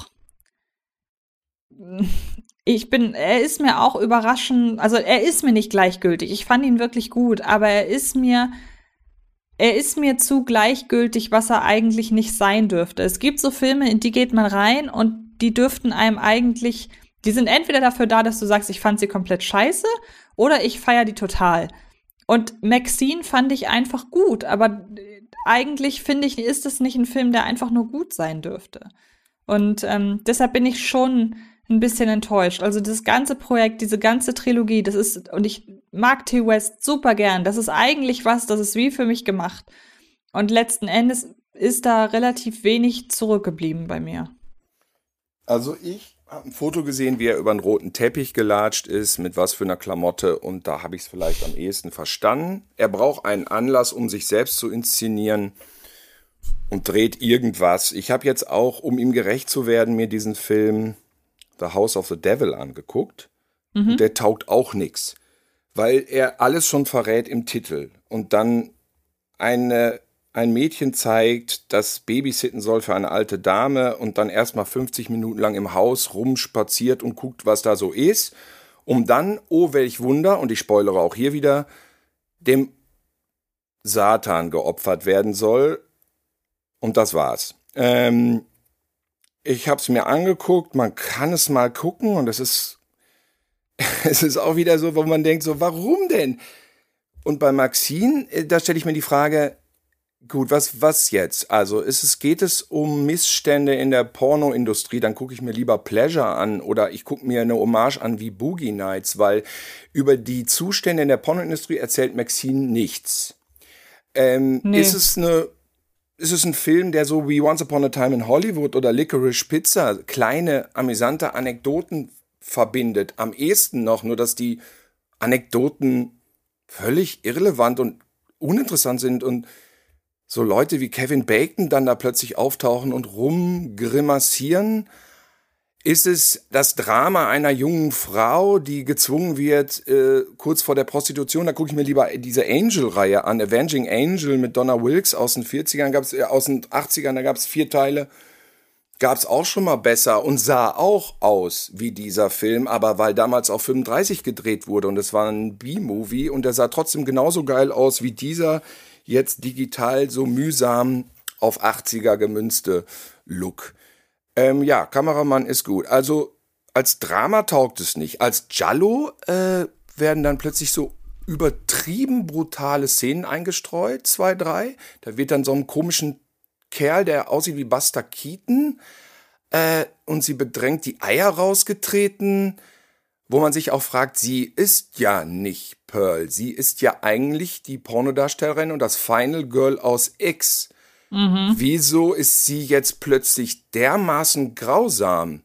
er ist mir auch überraschend, also er ist mir nicht gleichgültig. Ich fand ihn wirklich gut, aber er ist mir zu gleichgültig, was er eigentlich nicht sein dürfte. Es gibt so Filme, in die geht man rein und die dürften einem eigentlich, die sind entweder dafür da, dass du sagst, ich fand sie komplett scheiße, oder ich feiere die total. Und Maxine fand ich einfach gut, aber eigentlich finde ich, ist das nicht ein Film, der einfach nur gut sein dürfte. Und deshalb bin ich schon ein bisschen enttäuscht. Also das ganze Projekt, diese ganze Trilogie, das ist, und ich mag T. West super gern, das ist eigentlich das ist wie für mich gemacht. Und letzten Endes ist da relativ wenig zurückgeblieben bei mir. Also ich habe ein Foto gesehen, wie er über einen roten Teppich gelatscht ist, mit was für einer Klamotte, und da habe ich es vielleicht am ehesten verstanden. Er braucht einen Anlass, um sich selbst zu inszenieren und dreht irgendwas. Ich habe jetzt auch, um ihm gerecht zu werden, mir diesen Film The House of the Devil angeguckt. Und der taugt auch nix, weil er alles schon verrät im Titel und dann ein Mädchen zeigt, das babysitten soll für eine alte Dame und dann erstmal 50 Minuten lang im Haus rumspaziert und guckt, was da so ist, um dann, oh welch Wunder, und ich spoilere auch hier wieder, dem Satan geopfert werden soll. Und das war's. Ich habe es mir angeguckt, man kann es mal gucken und es ist auch wieder so, wo man denkt so, warum denn? Und bei Maxine, da stelle ich mir die Frage, gut, was jetzt? Also geht es um Missstände in der Pornoindustrie, dann gucke ich mir lieber Pleasure an oder ich gucke mir eine Hommage an wie Boogie Nights, weil über die Zustände in der Pornoindustrie erzählt Maxine nichts. Nee. Ist es ein Film, der so wie Once Upon a Time in Hollywood oder Licorice Pizza kleine, amüsante Anekdoten verbindet? Am ehesten noch, nur dass die Anekdoten völlig irrelevant und uninteressant sind und so Leute wie Kevin Bacon dann da plötzlich auftauchen und rumgrimassieren. Ist es das Drama einer jungen Frau, die gezwungen wird, kurz vor der Prostitution, da gucke ich mir lieber diese Angel-Reihe an, Avenging Angel mit Donna Wilkes aus den 40ern, aus den 80ern, da gab es 4 Teile, gab es auch schon mal besser und sah auch aus wie dieser Film, aber weil damals auf 35 gedreht wurde und es war ein B-Movie und der sah trotzdem genauso geil aus wie dieser jetzt digital so mühsam auf 80er gemünzte Look. Ja, Kameramann ist gut. Also als Drama taugt es nicht. Als Giallo werden dann plötzlich so übertrieben brutale Szenen eingestreut, 2, 3. Da wird dann so einem komischen Kerl, der aussieht wie Buster Keaton, und sie bedrängt die Eier rausgetreten, wo man sich auch fragt, sie ist ja nicht Pearl. Sie ist ja eigentlich die Pornodarstellerin und das Final Girl aus X. Wieso ist sie jetzt plötzlich dermaßen grausam?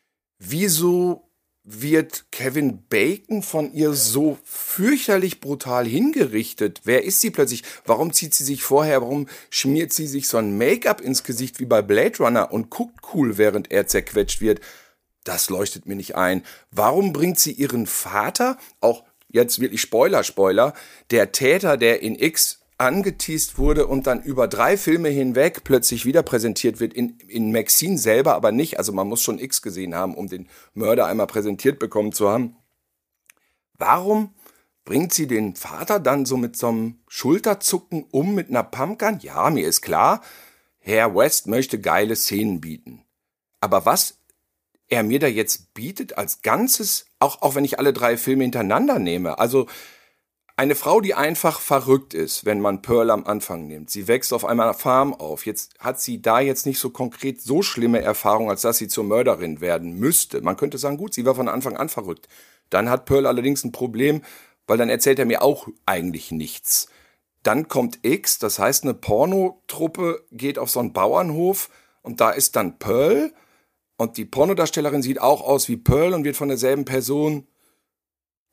Wieso wird Kevin Bacon von ihr so fürchterlich brutal hingerichtet? Wer ist sie plötzlich? Warum zieht sie sich vorher? Warum schmiert sie sich so ein Make-up ins Gesicht wie bei Blade Runner und guckt cool, während er zerquetscht wird? Das leuchtet mir nicht ein. Warum bringt sie ihren Vater, auch jetzt wirklich Spoiler, der Täter, der in X angeteast wurde und dann über 3 Filme hinweg plötzlich wieder präsentiert wird, in Maxine selber aber nicht. Also man muss schon X gesehen haben, um den Mörder einmal präsentiert bekommen zu haben. Warum bringt sie den Vater dann so mit so einem Schulterzucken mit einer Pumpgun? Ja, mir ist klar, Herr West möchte geile Szenen bieten. Aber was er mir da jetzt bietet als Ganzes, auch wenn ich alle 3 Filme hintereinander nehme, also eine Frau, die einfach verrückt ist, wenn man Pearl am Anfang nimmt. Sie wächst auf einer Farm auf. Jetzt hat sie da jetzt nicht so konkret so schlimme Erfahrungen, als dass sie zur Mörderin werden müsste. Man könnte sagen, gut, sie war von Anfang an verrückt. Dann hat Pearl allerdings ein Problem, weil dann erzählt er mir auch eigentlich nichts. Dann kommt X, das heißt, eine Pornotruppe geht auf so einen Bauernhof und da ist dann Pearl und die Pornodarstellerin sieht auch aus wie Pearl und wird von derselben Person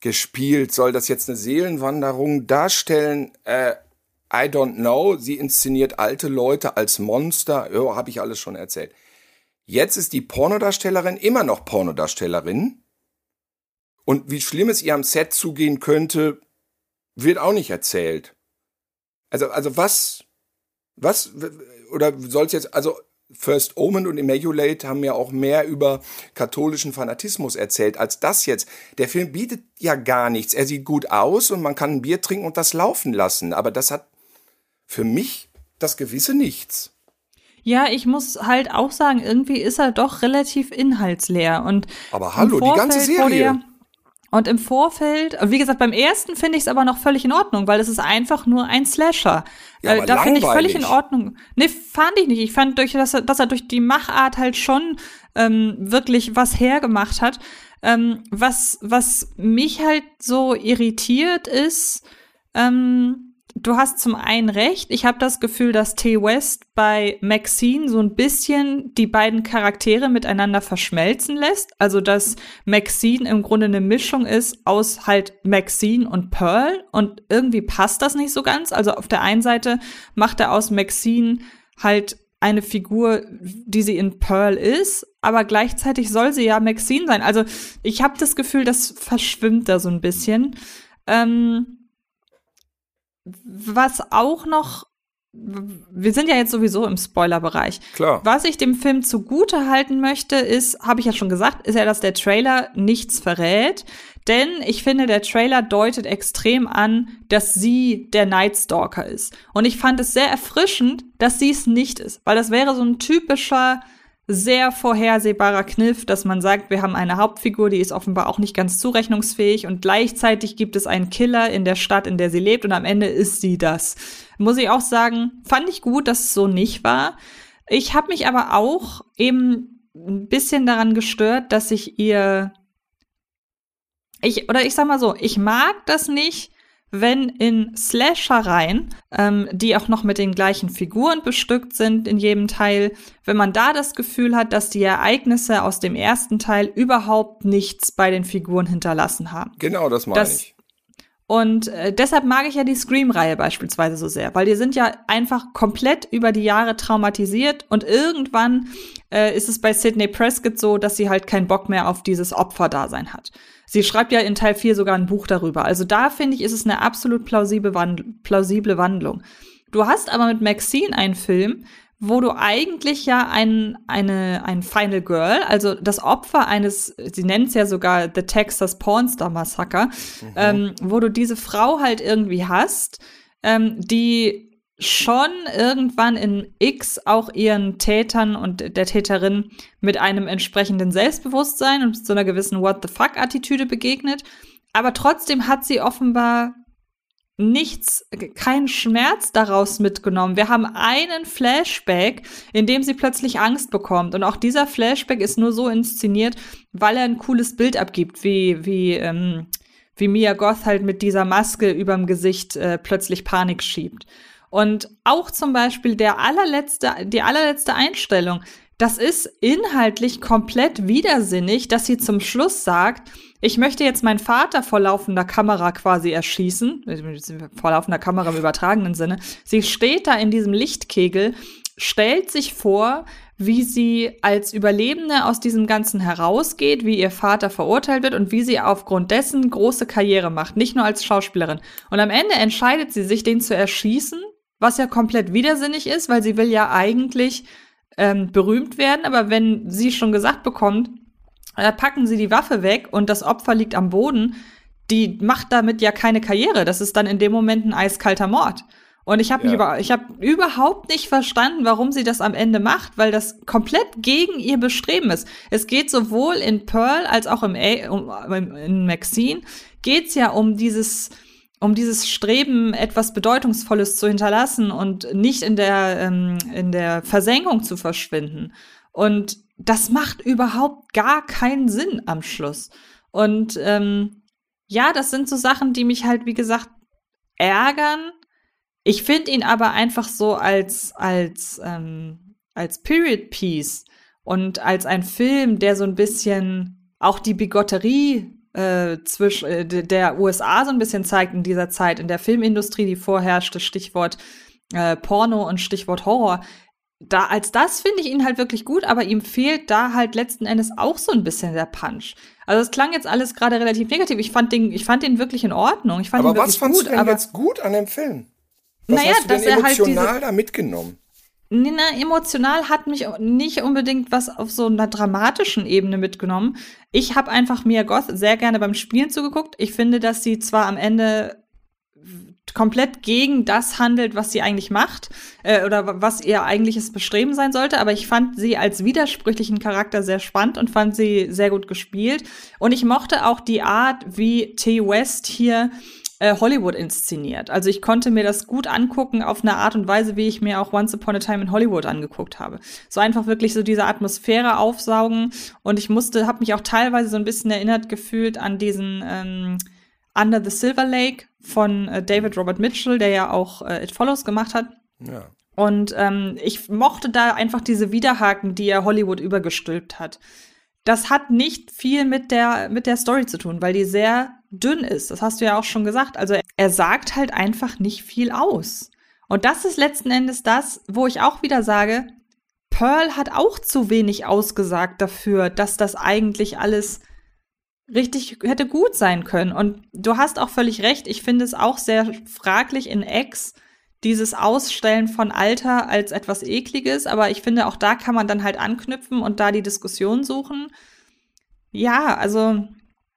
gespielt? Soll das jetzt eine Seelenwanderung darstellen? I don't know. Sie inszeniert alte Leute als Monster. Ja, habe ich alles schon erzählt. Jetzt ist die Pornodarstellerin immer noch Pornodarstellerin. Und wie schlimm es ihr am Set zugehen könnte, wird auch nicht erzählt. Also was, oder soll es jetzt, also First Omen und Immaculate haben ja auch mehr über katholischen Fanatismus erzählt als das jetzt. Der Film bietet ja gar nichts. Er sieht gut aus und man kann ein Bier trinken und das laufen lassen. Aber das hat für mich das gewisse Nichts. Ja, ich muss halt auch sagen, irgendwie ist er doch relativ inhaltsleer. Und aber hallo, die ganze Serie. Und im Vorfeld, wie gesagt, beim ersten finde ich es aber noch völlig in Ordnung, weil es ist einfach nur ein Slasher. Ja, aber da finde ich völlig in Ordnung. Nee, fand ich nicht. Ich fand, dass er durch die Machart halt schon wirklich was hergemacht hat. Was mich halt so irritiert ist, du hast zum einen recht, ich habe das Gefühl, dass T. West bei Maxine so ein bisschen die beiden Charaktere miteinander verschmelzen lässt. Also, dass Maxine im Grunde eine Mischung ist aus halt Maxine und Pearl und irgendwie passt das nicht so ganz. Also auf der einen Seite macht er aus Maxine halt eine Figur, die sie in Pearl ist, aber gleichzeitig soll sie ja Maxine sein. Also ich habe das Gefühl, das verschwimmt da so ein bisschen. Was auch noch, wir sind ja jetzt sowieso im Spoilerbereich. Klar. Was ich dem Film zugute halten möchte, ist, habe ich ja schon gesagt, ist ja, dass der Trailer nichts verrät. Denn ich finde, der Trailer deutet extrem an, dass sie der Night Stalker ist. Und ich fand es sehr erfrischend, dass sie es nicht ist. Weil das wäre so ein typischer, sehr vorhersehbarer Kniff, dass man sagt, wir haben eine Hauptfigur, die ist offenbar auch nicht ganz zurechnungsfähig und gleichzeitig gibt es einen Killer in der Stadt, in der sie lebt und am Ende ist sie das. Muss ich auch sagen, fand ich gut, dass es so nicht war. Ich habe mich aber auch eben ein bisschen daran gestört, dass ich sag mal so, ich mag das nicht, wenn in Slashereien, die auch noch mit den gleichen Figuren bestückt sind in jedem Teil, wenn man da das Gefühl hat, dass die Ereignisse aus dem ersten Teil überhaupt nichts bei den Figuren hinterlassen haben. Genau, das meine ich. Und deshalb mag ich ja die Scream-Reihe beispielsweise so sehr, weil die sind ja einfach komplett über die Jahre traumatisiert und irgendwann ist es bei Sidney Prescott so, dass sie halt keinen Bock mehr auf dieses Opferdasein hat. Sie schreibt ja in Teil 4 sogar ein Buch darüber. Also da, finde ich, ist es eine absolut plausible Wandlung. Du hast aber mit Maxine einen Film, wo du eigentlich ja ein Final Girl, also das Opfer eines, sie nennen es ja sogar The Texas Pornstar Massacre, wo du diese Frau halt irgendwie hast, die schon irgendwann in X auch ihren Tätern und der Täterin mit einem entsprechenden Selbstbewusstsein und so einer gewissen What-the-fuck-Attitüde begegnet. Aber trotzdem hat sie offenbar keinen Schmerz daraus mitgenommen. Wir haben einen Flashback, in dem sie plötzlich Angst bekommt. Und auch dieser Flashback ist nur so inszeniert, weil er ein cooles Bild abgibt, wie Mia Goth halt mit dieser Maske überm Gesicht plötzlich Panik schiebt. Und auch zum Beispiel die allerletzte Einstellung, das ist inhaltlich komplett widersinnig, dass sie zum Schluss sagt, ich möchte jetzt meinen Vater vor laufender Kamera quasi erschießen, vor laufender Kamera im übertragenen Sinne. Sie steht da in diesem Lichtkegel, stellt sich vor, wie sie als Überlebende aus diesem Ganzen herausgeht, wie ihr Vater verurteilt wird und wie sie aufgrund dessen große Karriere macht, nicht nur als Schauspielerin. Und am Ende entscheidet sie sich, den zu erschießen, was ja komplett widersinnig ist, weil sie will ja eigentlich berühmt werden, aber wenn sie schon gesagt bekommt, packen sie die Waffe weg und das Opfer liegt am Boden, die macht damit ja keine Karriere. Das ist dann in dem Moment ein eiskalter Mord. Und ich habe überhaupt nicht verstanden, warum sie das am Ende macht, weil das komplett gegen ihr Bestreben ist. Es geht sowohl in Pearl als auch in Maxine geht's ja um dieses Streben, etwas Bedeutungsvolles zu hinterlassen und nicht in der Versenkung zu verschwinden. Und das macht überhaupt gar keinen Sinn am Schluss. Und das sind so Sachen, die mich halt, wie gesagt, ärgern. Ich finde ihn aber einfach so als Period Piece und als ein Film, der so ein bisschen auch die Bigotterie der USA so ein bisschen zeigt in dieser Zeit, in der Filmindustrie, die vorherrschte, Stichwort Porno und Stichwort Horror. Als das finde ich ihn halt wirklich gut, aber ihm fehlt da halt letzten Endes auch so ein bisschen der Punch. Also es klang jetzt alles gerade relativ negativ. Ich fand den wirklich in Ordnung. Ich fand aber ihn wirklich was fandst gut, du denn jetzt gut an dem Film? Was naja, hast du denn dass er halt emotional da mitgenommen? Emotional hat mich nicht unbedingt was auf so einer dramatischen Ebene mitgenommen. Ich habe einfach Mia Goth sehr gerne beim Spielen zugeguckt. Ich finde, dass sie zwar am Ende komplett gegen das handelt, was sie eigentlich macht oder was ihr eigentliches Bestreben sein sollte, aber ich fand sie als widersprüchlichen Charakter sehr spannend und fand sie sehr gut gespielt. Und ich mochte auch die Art, wie T. West hier Hollywood inszeniert. Also ich konnte mir das gut angucken auf eine Art und Weise, wie ich mir auch Once Upon a Time in Hollywood angeguckt habe. So einfach wirklich so diese Atmosphäre aufsaugen und habe mich auch teilweise so ein bisschen erinnert gefühlt an diesen Under the Silver Lake von David Robert Mitchell, der ja auch It Follows gemacht hat. Ja. Und ich mochte da einfach diese Widerhaken, die er Hollywood übergestülpt hat. Das hat nicht viel mit der Story zu tun, weil die sehr dünn ist. Das hast du ja auch schon gesagt. Also er sagt halt einfach nicht viel aus. Und das ist letzten Endes das, wo ich auch wieder sage, Pearl hat auch zu wenig ausgesagt dafür, dass das eigentlich alles richtig hätte gut sein können. Und du hast auch völlig recht. Ich finde es auch sehr fraglich in X, dieses Ausstellen von Alter als etwas Ekliges, aber ich finde, auch da kann man dann halt anknüpfen und da die Diskussion suchen. Ja, also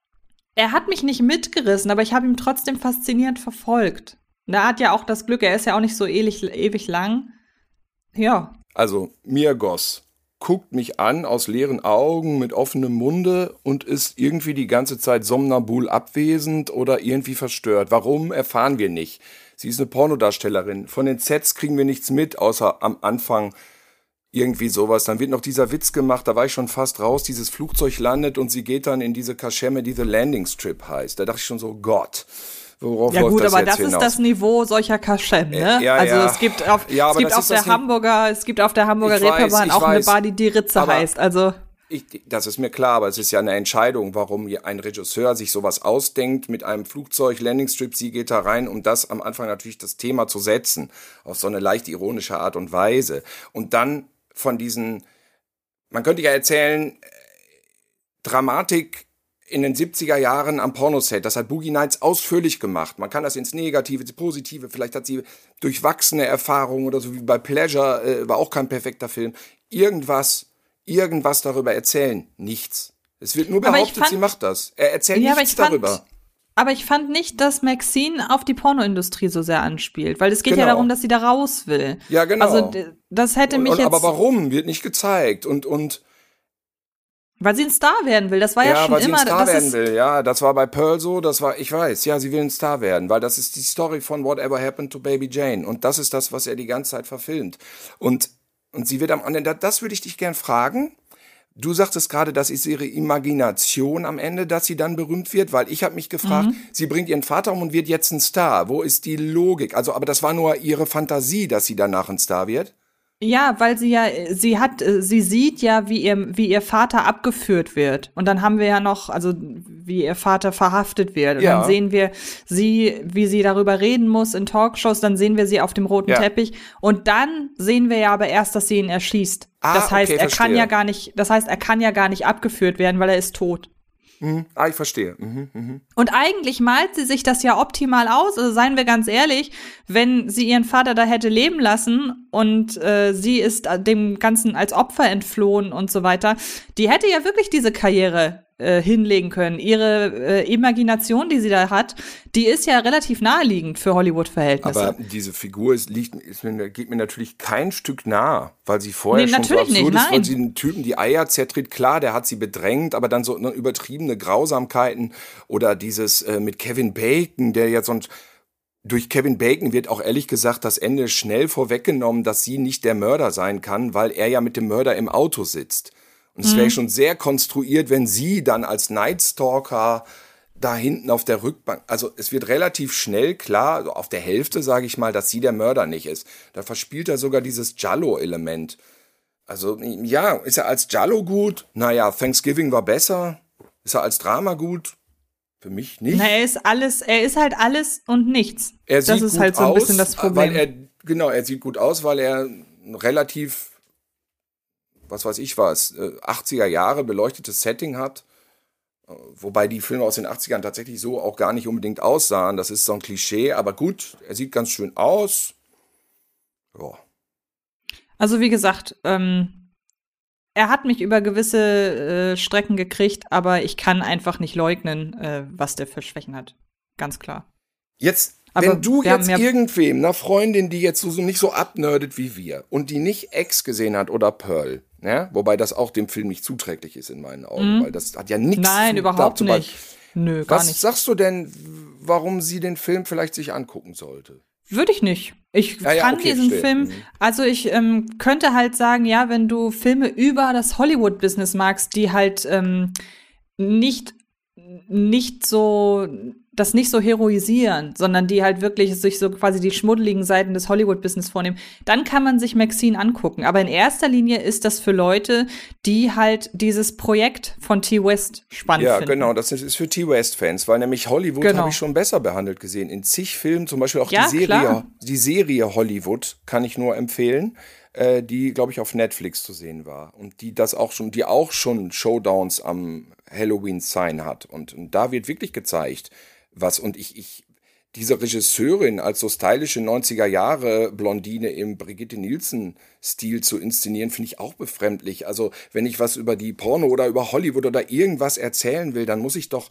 er hat mich nicht mitgerissen, aber ich habe ihn trotzdem faszinierend verfolgt. Und er hat ja auch das Glück, er ist ja auch nicht so ewig lang. Ja. Also, Mia Goth guckt mich an aus leeren Augen mit offenem Munde und ist irgendwie die ganze Zeit somnambul abwesend oder irgendwie verstört. Warum, erfahren wir nicht. Sie ist eine Pornodarstellerin. Von den Sets kriegen wir nichts mit, außer am Anfang irgendwie sowas. Dann wird noch dieser Witz gemacht, da war ich schon fast raus, dieses Flugzeug landet und sie geht dann in diese Kaschemme, die The Landing Strip heißt. Da dachte ich schon so, Gott, worauf ja läuft gut, das aber jetzt das hinaus? ist das Niveau solcher Kaschemme, ne? Ja, also ja. es gibt auf der Hamburger Ich Reeperbahn auch eine weiß, Bar, die die Ritze heißt. Also das ist mir klar, aber es ist ja eine Entscheidung, warum ein Regisseur sich sowas ausdenkt mit einem Flugzeug, Landingstrip, sie geht da rein, um das am Anfang natürlich das Thema zu setzen, auf so eine leicht ironische Art und Weise. Und dann von diesen, man könnte ja erzählen, Dramatik in den 70er Jahren am Pornoset, das hat Boogie Nights ausführlich gemacht. Man kann das ins Negative, ins Positive, vielleicht hat sie durchwachsene Erfahrungen oder so wie bei Pleasure, war auch kein perfekter Film. Irgendwas darüber erzählen. Nichts. Es wird nur behauptet, sie macht das. Er erzählt nichts darüber. Aber ich fand nicht, dass Maxine auf die Pornoindustrie so sehr anspielt, weil es geht ja darum, dass sie da raus will. Ja, genau. Also das hätte mich jetzt... Aber warum? Wird nicht gezeigt. Und weil sie ein Star werden will. Das war ja schon weil immer... sie ein Star werden will. Ja, das war bei Pearl so. Ich weiß. Ja, sie will ein Star werden, weil das ist die Story von Whatever Happened to Baby Jane. Und das ist das, was er die ganze Zeit verfilmt. Und sie wird am Ende, das würde ich dich gern fragen. Du sagtest gerade, das ist ihre Imagination am Ende, dass sie dann berühmt wird, weil ich habe mich gefragt, sie bringt ihren Vater um und wird jetzt ein Star. Wo ist die Logik? Also, aber das war nur ihre Fantasie, dass sie danach ein Star wird? Ja, weil sie sieht ja, wie ihr Vater abgeführt wird. Und dann haben wir ja noch, also wie ihr Vater verhaftet wird. Und dann sehen wir wie sie darüber reden muss in Talkshows. Dann sehen wir sie auf dem roten Teppich. Und dann sehen wir ja aber erst, dass sie ihn erschießt. Das heißt, er kann ja gar nicht abgeführt werden, weil er ist tot. Ich verstehe. Und eigentlich malt sie sich das ja optimal aus. Also seien wir ganz ehrlich, wenn sie ihren Vater da hätte leben lassen und sie ist dem Ganzen als Opfer entflohen und so weiter, die hätte ja wirklich diese Karriere hinlegen können. Ihre Imagination, die sie da hat, die ist ja relativ naheliegend für Hollywood-Verhältnisse. Aber diese Figur geht mir natürlich kein Stück nah, weil sie vorher schon so absurd ist, weil sie den Typen die Eier zertritt. Klar, der hat sie bedrängt, aber dann so übertriebene Grausamkeiten oder dieses mit Kevin Bacon, der jetzt durch Kevin Bacon wird auch ehrlich gesagt das Ende schnell vorweggenommen, dass sie nicht der Mörder sein kann, weil er ja mit dem Mörder im Auto sitzt. Und es wäre schon sehr konstruiert, wenn sie dann als Nightstalker da hinten auf der Rückbank, also es wird relativ schnell klar, also auf der Hälfte sage ich mal, dass sie der Mörder nicht ist. Da verspielt er sogar dieses Giallo-Element. Also ja, ist er als Giallo gut? Naja, Thanksgiving war besser. Ist er als Drama gut? Für mich nicht. Na, er ist halt alles und nichts. Er sieht das ist gut halt so ein bisschen das Problem. Weil er sieht gut aus, weil er ein relativ, was weiß ich was, 80er Jahre beleuchtetes Setting hat. Wobei die Filme aus den 80ern tatsächlich so auch gar nicht unbedingt aussahen. Das ist so ein Klischee, aber gut, er sieht ganz schön aus. Ja. Also wie gesagt, er hat mich über gewisse Strecken gekriegt, aber ich kann einfach nicht leugnen, was der für Schwächen hat. Ganz klar. Jetzt, aber wenn du jetzt irgendwem, einer Freundin, die jetzt so nicht so abnerdet wie wir und die nicht X gesehen hat oder Pearl, ja? Wobei das auch dem Film nicht zuträglich ist in meinen Augen, weil das hat ja nichts Nein, überhaupt nicht. Nö, gar nicht. Was sagst du denn, warum sie den Film vielleicht sich angucken sollte? Würde ich nicht. Ich kann diesen Film, also ich könnte halt sagen, ja, wenn du Filme über das Hollywood-Business magst, die halt nicht so heroisieren, sondern die halt wirklich sich so quasi die schmuddeligen Seiten des Hollywood-Business vornehmen, dann kann man sich Maxine angucken. Aber in erster Linie ist das für Leute, die halt dieses Projekt von Ti West spannend finden. Ja, genau, das ist für Ti West-Fans, weil nämlich Hollywood habe ich schon besser behandelt gesehen. In zig Filmen, zum Beispiel auch die Serie Hollywood, kann ich nur empfehlen, die, glaube ich, auf Netflix zu sehen war. Und die auch schon Showdowns am Halloween-Sign hat. Und da wird wirklich gezeigt, diese Regisseurin als so stylische 90er-Jahre-Blondine im Brigitte Nielsen-Stil zu inszenieren, finde ich auch befremdlich. Also, wenn ich was über die Porno oder über Hollywood oder irgendwas erzählen will, dann muss ich auch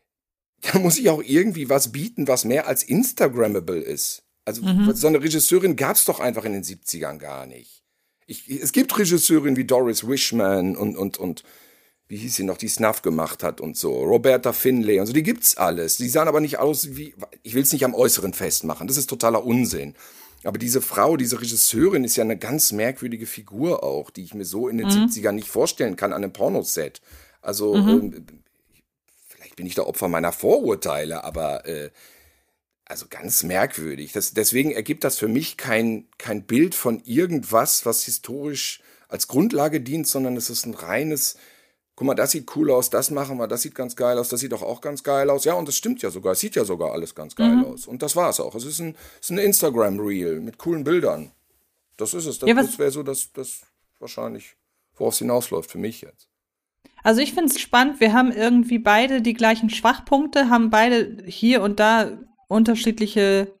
irgendwie was bieten, was mehr als Instagrammable ist. Also, so eine Regisseurin gab es doch einfach in den 70ern gar nicht. Es gibt Regisseurinnen wie Doris Wishman und wie hieß sie noch, die Snuff gemacht hat und so, Roberta Finlay und so, die gibt's alles. Die sahen aber nicht aus wie, ich will es nicht am Äußeren festmachen, das ist totaler Unsinn. Aber diese Frau, diese Regisseurin ist ja eine ganz merkwürdige Figur auch, die ich mir so in den 70ern nicht vorstellen kann an einem Pornoset. Also, vielleicht bin ich da Opfer meiner Vorurteile, aber also ganz merkwürdig. Deswegen ergibt das für mich kein Bild von irgendwas, was historisch als Grundlage dient, sondern es ist ein reines, guck mal, das sieht cool aus, das machen wir, das sieht ganz geil aus, das sieht doch auch ganz geil aus. Ja, und das stimmt ja sogar, es sieht ja sogar alles ganz geil aus. Und das war's auch. Es ist ein Instagram-Reel mit coolen Bildern. Das ist es. Das wäre so das wahrscheinlich, worauf es hinausläuft für mich jetzt. Also ich finde es spannend, wir haben irgendwie beide die gleichen Schwachpunkte, haben beide hier und da unterschiedliche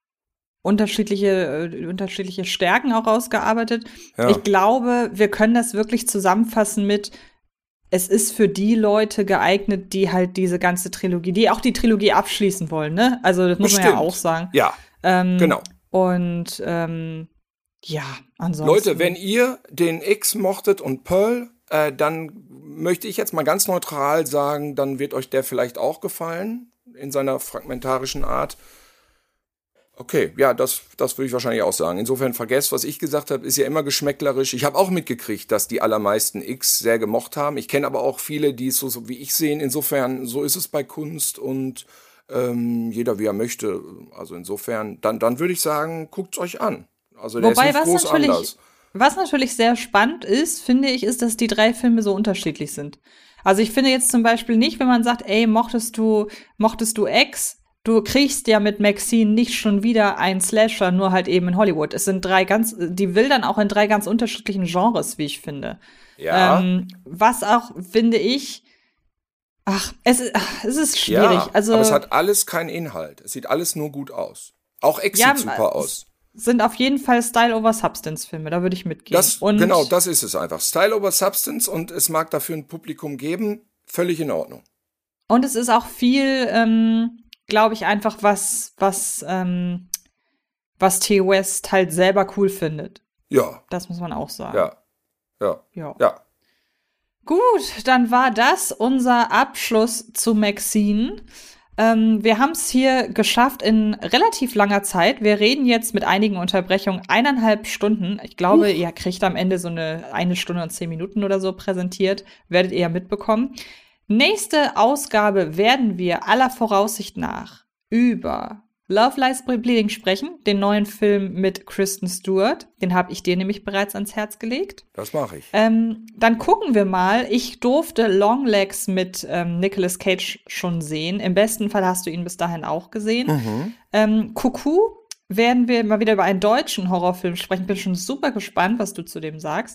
Stärken auch rausgearbeitet. Ja. Ich glaube, wir können das wirklich zusammenfassen mit, es ist für die Leute geeignet, die halt diese ganze Trilogie, die auch die Trilogie abschließen wollen, ne? Also das muss man ja auch sagen. Ja, genau. Und ja, ansonsten. Leute, wenn ihr den X mochtet und Pearl, dann möchte ich jetzt mal ganz neutral sagen, dann wird euch der vielleicht auch gefallen in seiner fragmentarischen Art. Okay, ja, das würde ich wahrscheinlich auch sagen. Insofern vergesst, was ich gesagt habe, ist ja immer geschmäcklerisch. Ich habe auch mitgekriegt, dass die allermeisten X sehr gemocht haben. Ich kenne aber auch viele, die es so wie ich sehen. Insofern, so ist es bei Kunst und jeder wie er möchte. Also insofern, dann würde ich sagen, guckt's euch an. Also der ist nicht groß anders. Was natürlich sehr spannend ist, finde ich, ist, dass die 3 Filme so unterschiedlich sind. Also ich finde jetzt zum Beispiel nicht, wenn man sagt, ey, mochtest du X? Du kriegst ja mit Maxine nicht schon wieder einen Slasher, nur halt eben in Hollywood. Es sind die will dann auch in 3 ganz unterschiedlichen Genres, wie ich finde. Ja. Was auch, finde ich, es ist schwierig. Ja, also, aber es hat alles keinen Inhalt. Es sieht alles nur gut aus. Auch X sieht super aus. Sind auf jeden Fall Style-over-Substance-Filme, da würde ich mitgehen. Genau, das ist es einfach. Style-over-Substance und es mag dafür ein Publikum geben, völlig in Ordnung. Und es ist auch viel, glaube ich, einfach was Ti West halt selber cool findet. Ja. Das muss man auch sagen. Ja. Gut, dann war das unser Abschluss zu Maxine. Wir haben es hier geschafft in relativ langer Zeit. Wir reden jetzt mit einigen Unterbrechungen 1,5 Stunden. Ich glaube, ihr kriegt am Ende so eine Stunde und 10 Minuten oder so präsentiert. Werdet ihr ja mitbekommen. Nächste Ausgabe werden wir aller Voraussicht nach über Love Lies Bleeding sprechen, den neuen Film mit Kristen Stewart. Den habe ich dir nämlich bereits ans Herz gelegt. Das mache ich. Dann gucken wir mal. Ich durfte Longlegs mit Nicolas Cage schon sehen. Im besten Fall hast du ihn bis dahin auch gesehen. Cuckoo werden wir mal wieder über einen deutschen Horrorfilm sprechen. Bin schon super gespannt, was du zu dem sagst.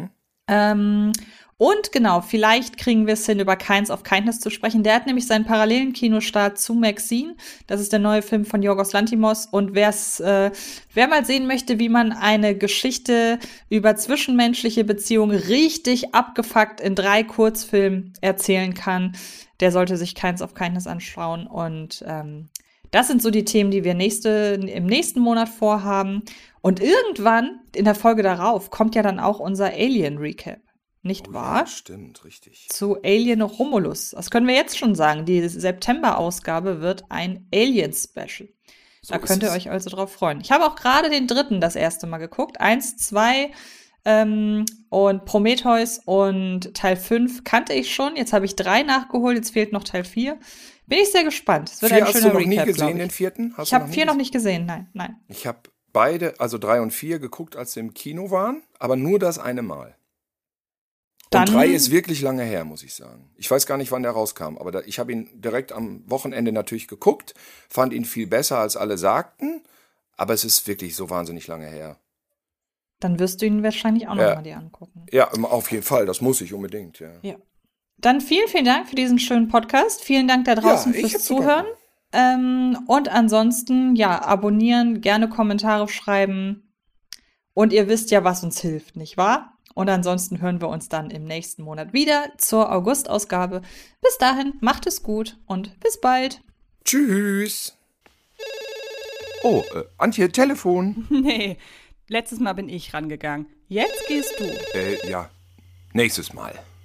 Und genau, vielleicht kriegen wir es hin, über Kinds of Kindness zu sprechen. Der hat nämlich seinen parallelen Kinostart zu Maxine. Das ist der neue Film von Yorgos Lanthimos. Und wer mal sehen möchte, wie man eine Geschichte über zwischenmenschliche Beziehungen richtig abgefuckt in 3 Kurzfilmen erzählen kann, der sollte sich Kinds of Kindness anschauen. Und das sind so die Themen, die wir im nächsten Monat vorhaben. Und irgendwann in der Folge darauf kommt ja dann auch unser Alien-Recap. Nicht wahr? Ja, stimmt, richtig. Zu Alien Romulus. Das können wir jetzt schon sagen. Die September-Ausgabe wird ein Alien-Special. So da könnt ihr euch also drauf freuen. Ich habe auch gerade den 3. das erste Mal geguckt. 1, 2 und Prometheus und Teil 5 kannte ich schon. Jetzt habe ich 3 nachgeholt. Jetzt fehlt noch Teil 4. Bin ich sehr gespannt. Es wird ein schöner Recap, glaube ich. Hast du noch nie gesehen, den 4.? Ich habe 4 noch nicht gesehen. Nein. Ich habe beide, also 3 und 4, geguckt, als sie im Kino waren. Aber nur das eine Mal. Und 3 ist wirklich lange her, muss ich sagen. Ich weiß gar nicht, wann der rauskam, aber ich habe ihn direkt am Wochenende natürlich geguckt, fand ihn viel besser, als alle sagten, aber es ist wirklich so wahnsinnig lange her. Dann wirst du ihn wahrscheinlich auch noch mal dir angucken. Ja, auf jeden Fall, das muss ich unbedingt, ja. Dann vielen Dank für diesen schönen Podcast. Vielen Dank da draußen fürs Zuhören. Und ansonsten, abonnieren, gerne Kommentare schreiben. Und ihr wisst ja, was uns hilft, nicht wahr? Und ansonsten hören wir uns dann im nächsten Monat wieder zur August-Ausgabe. Bis dahin, macht es gut und bis bald. Tschüss. Oh, Antje, Telefon. Nee, letztes Mal bin ich rangegangen. Jetzt gehst du. Ja, nächstes Mal.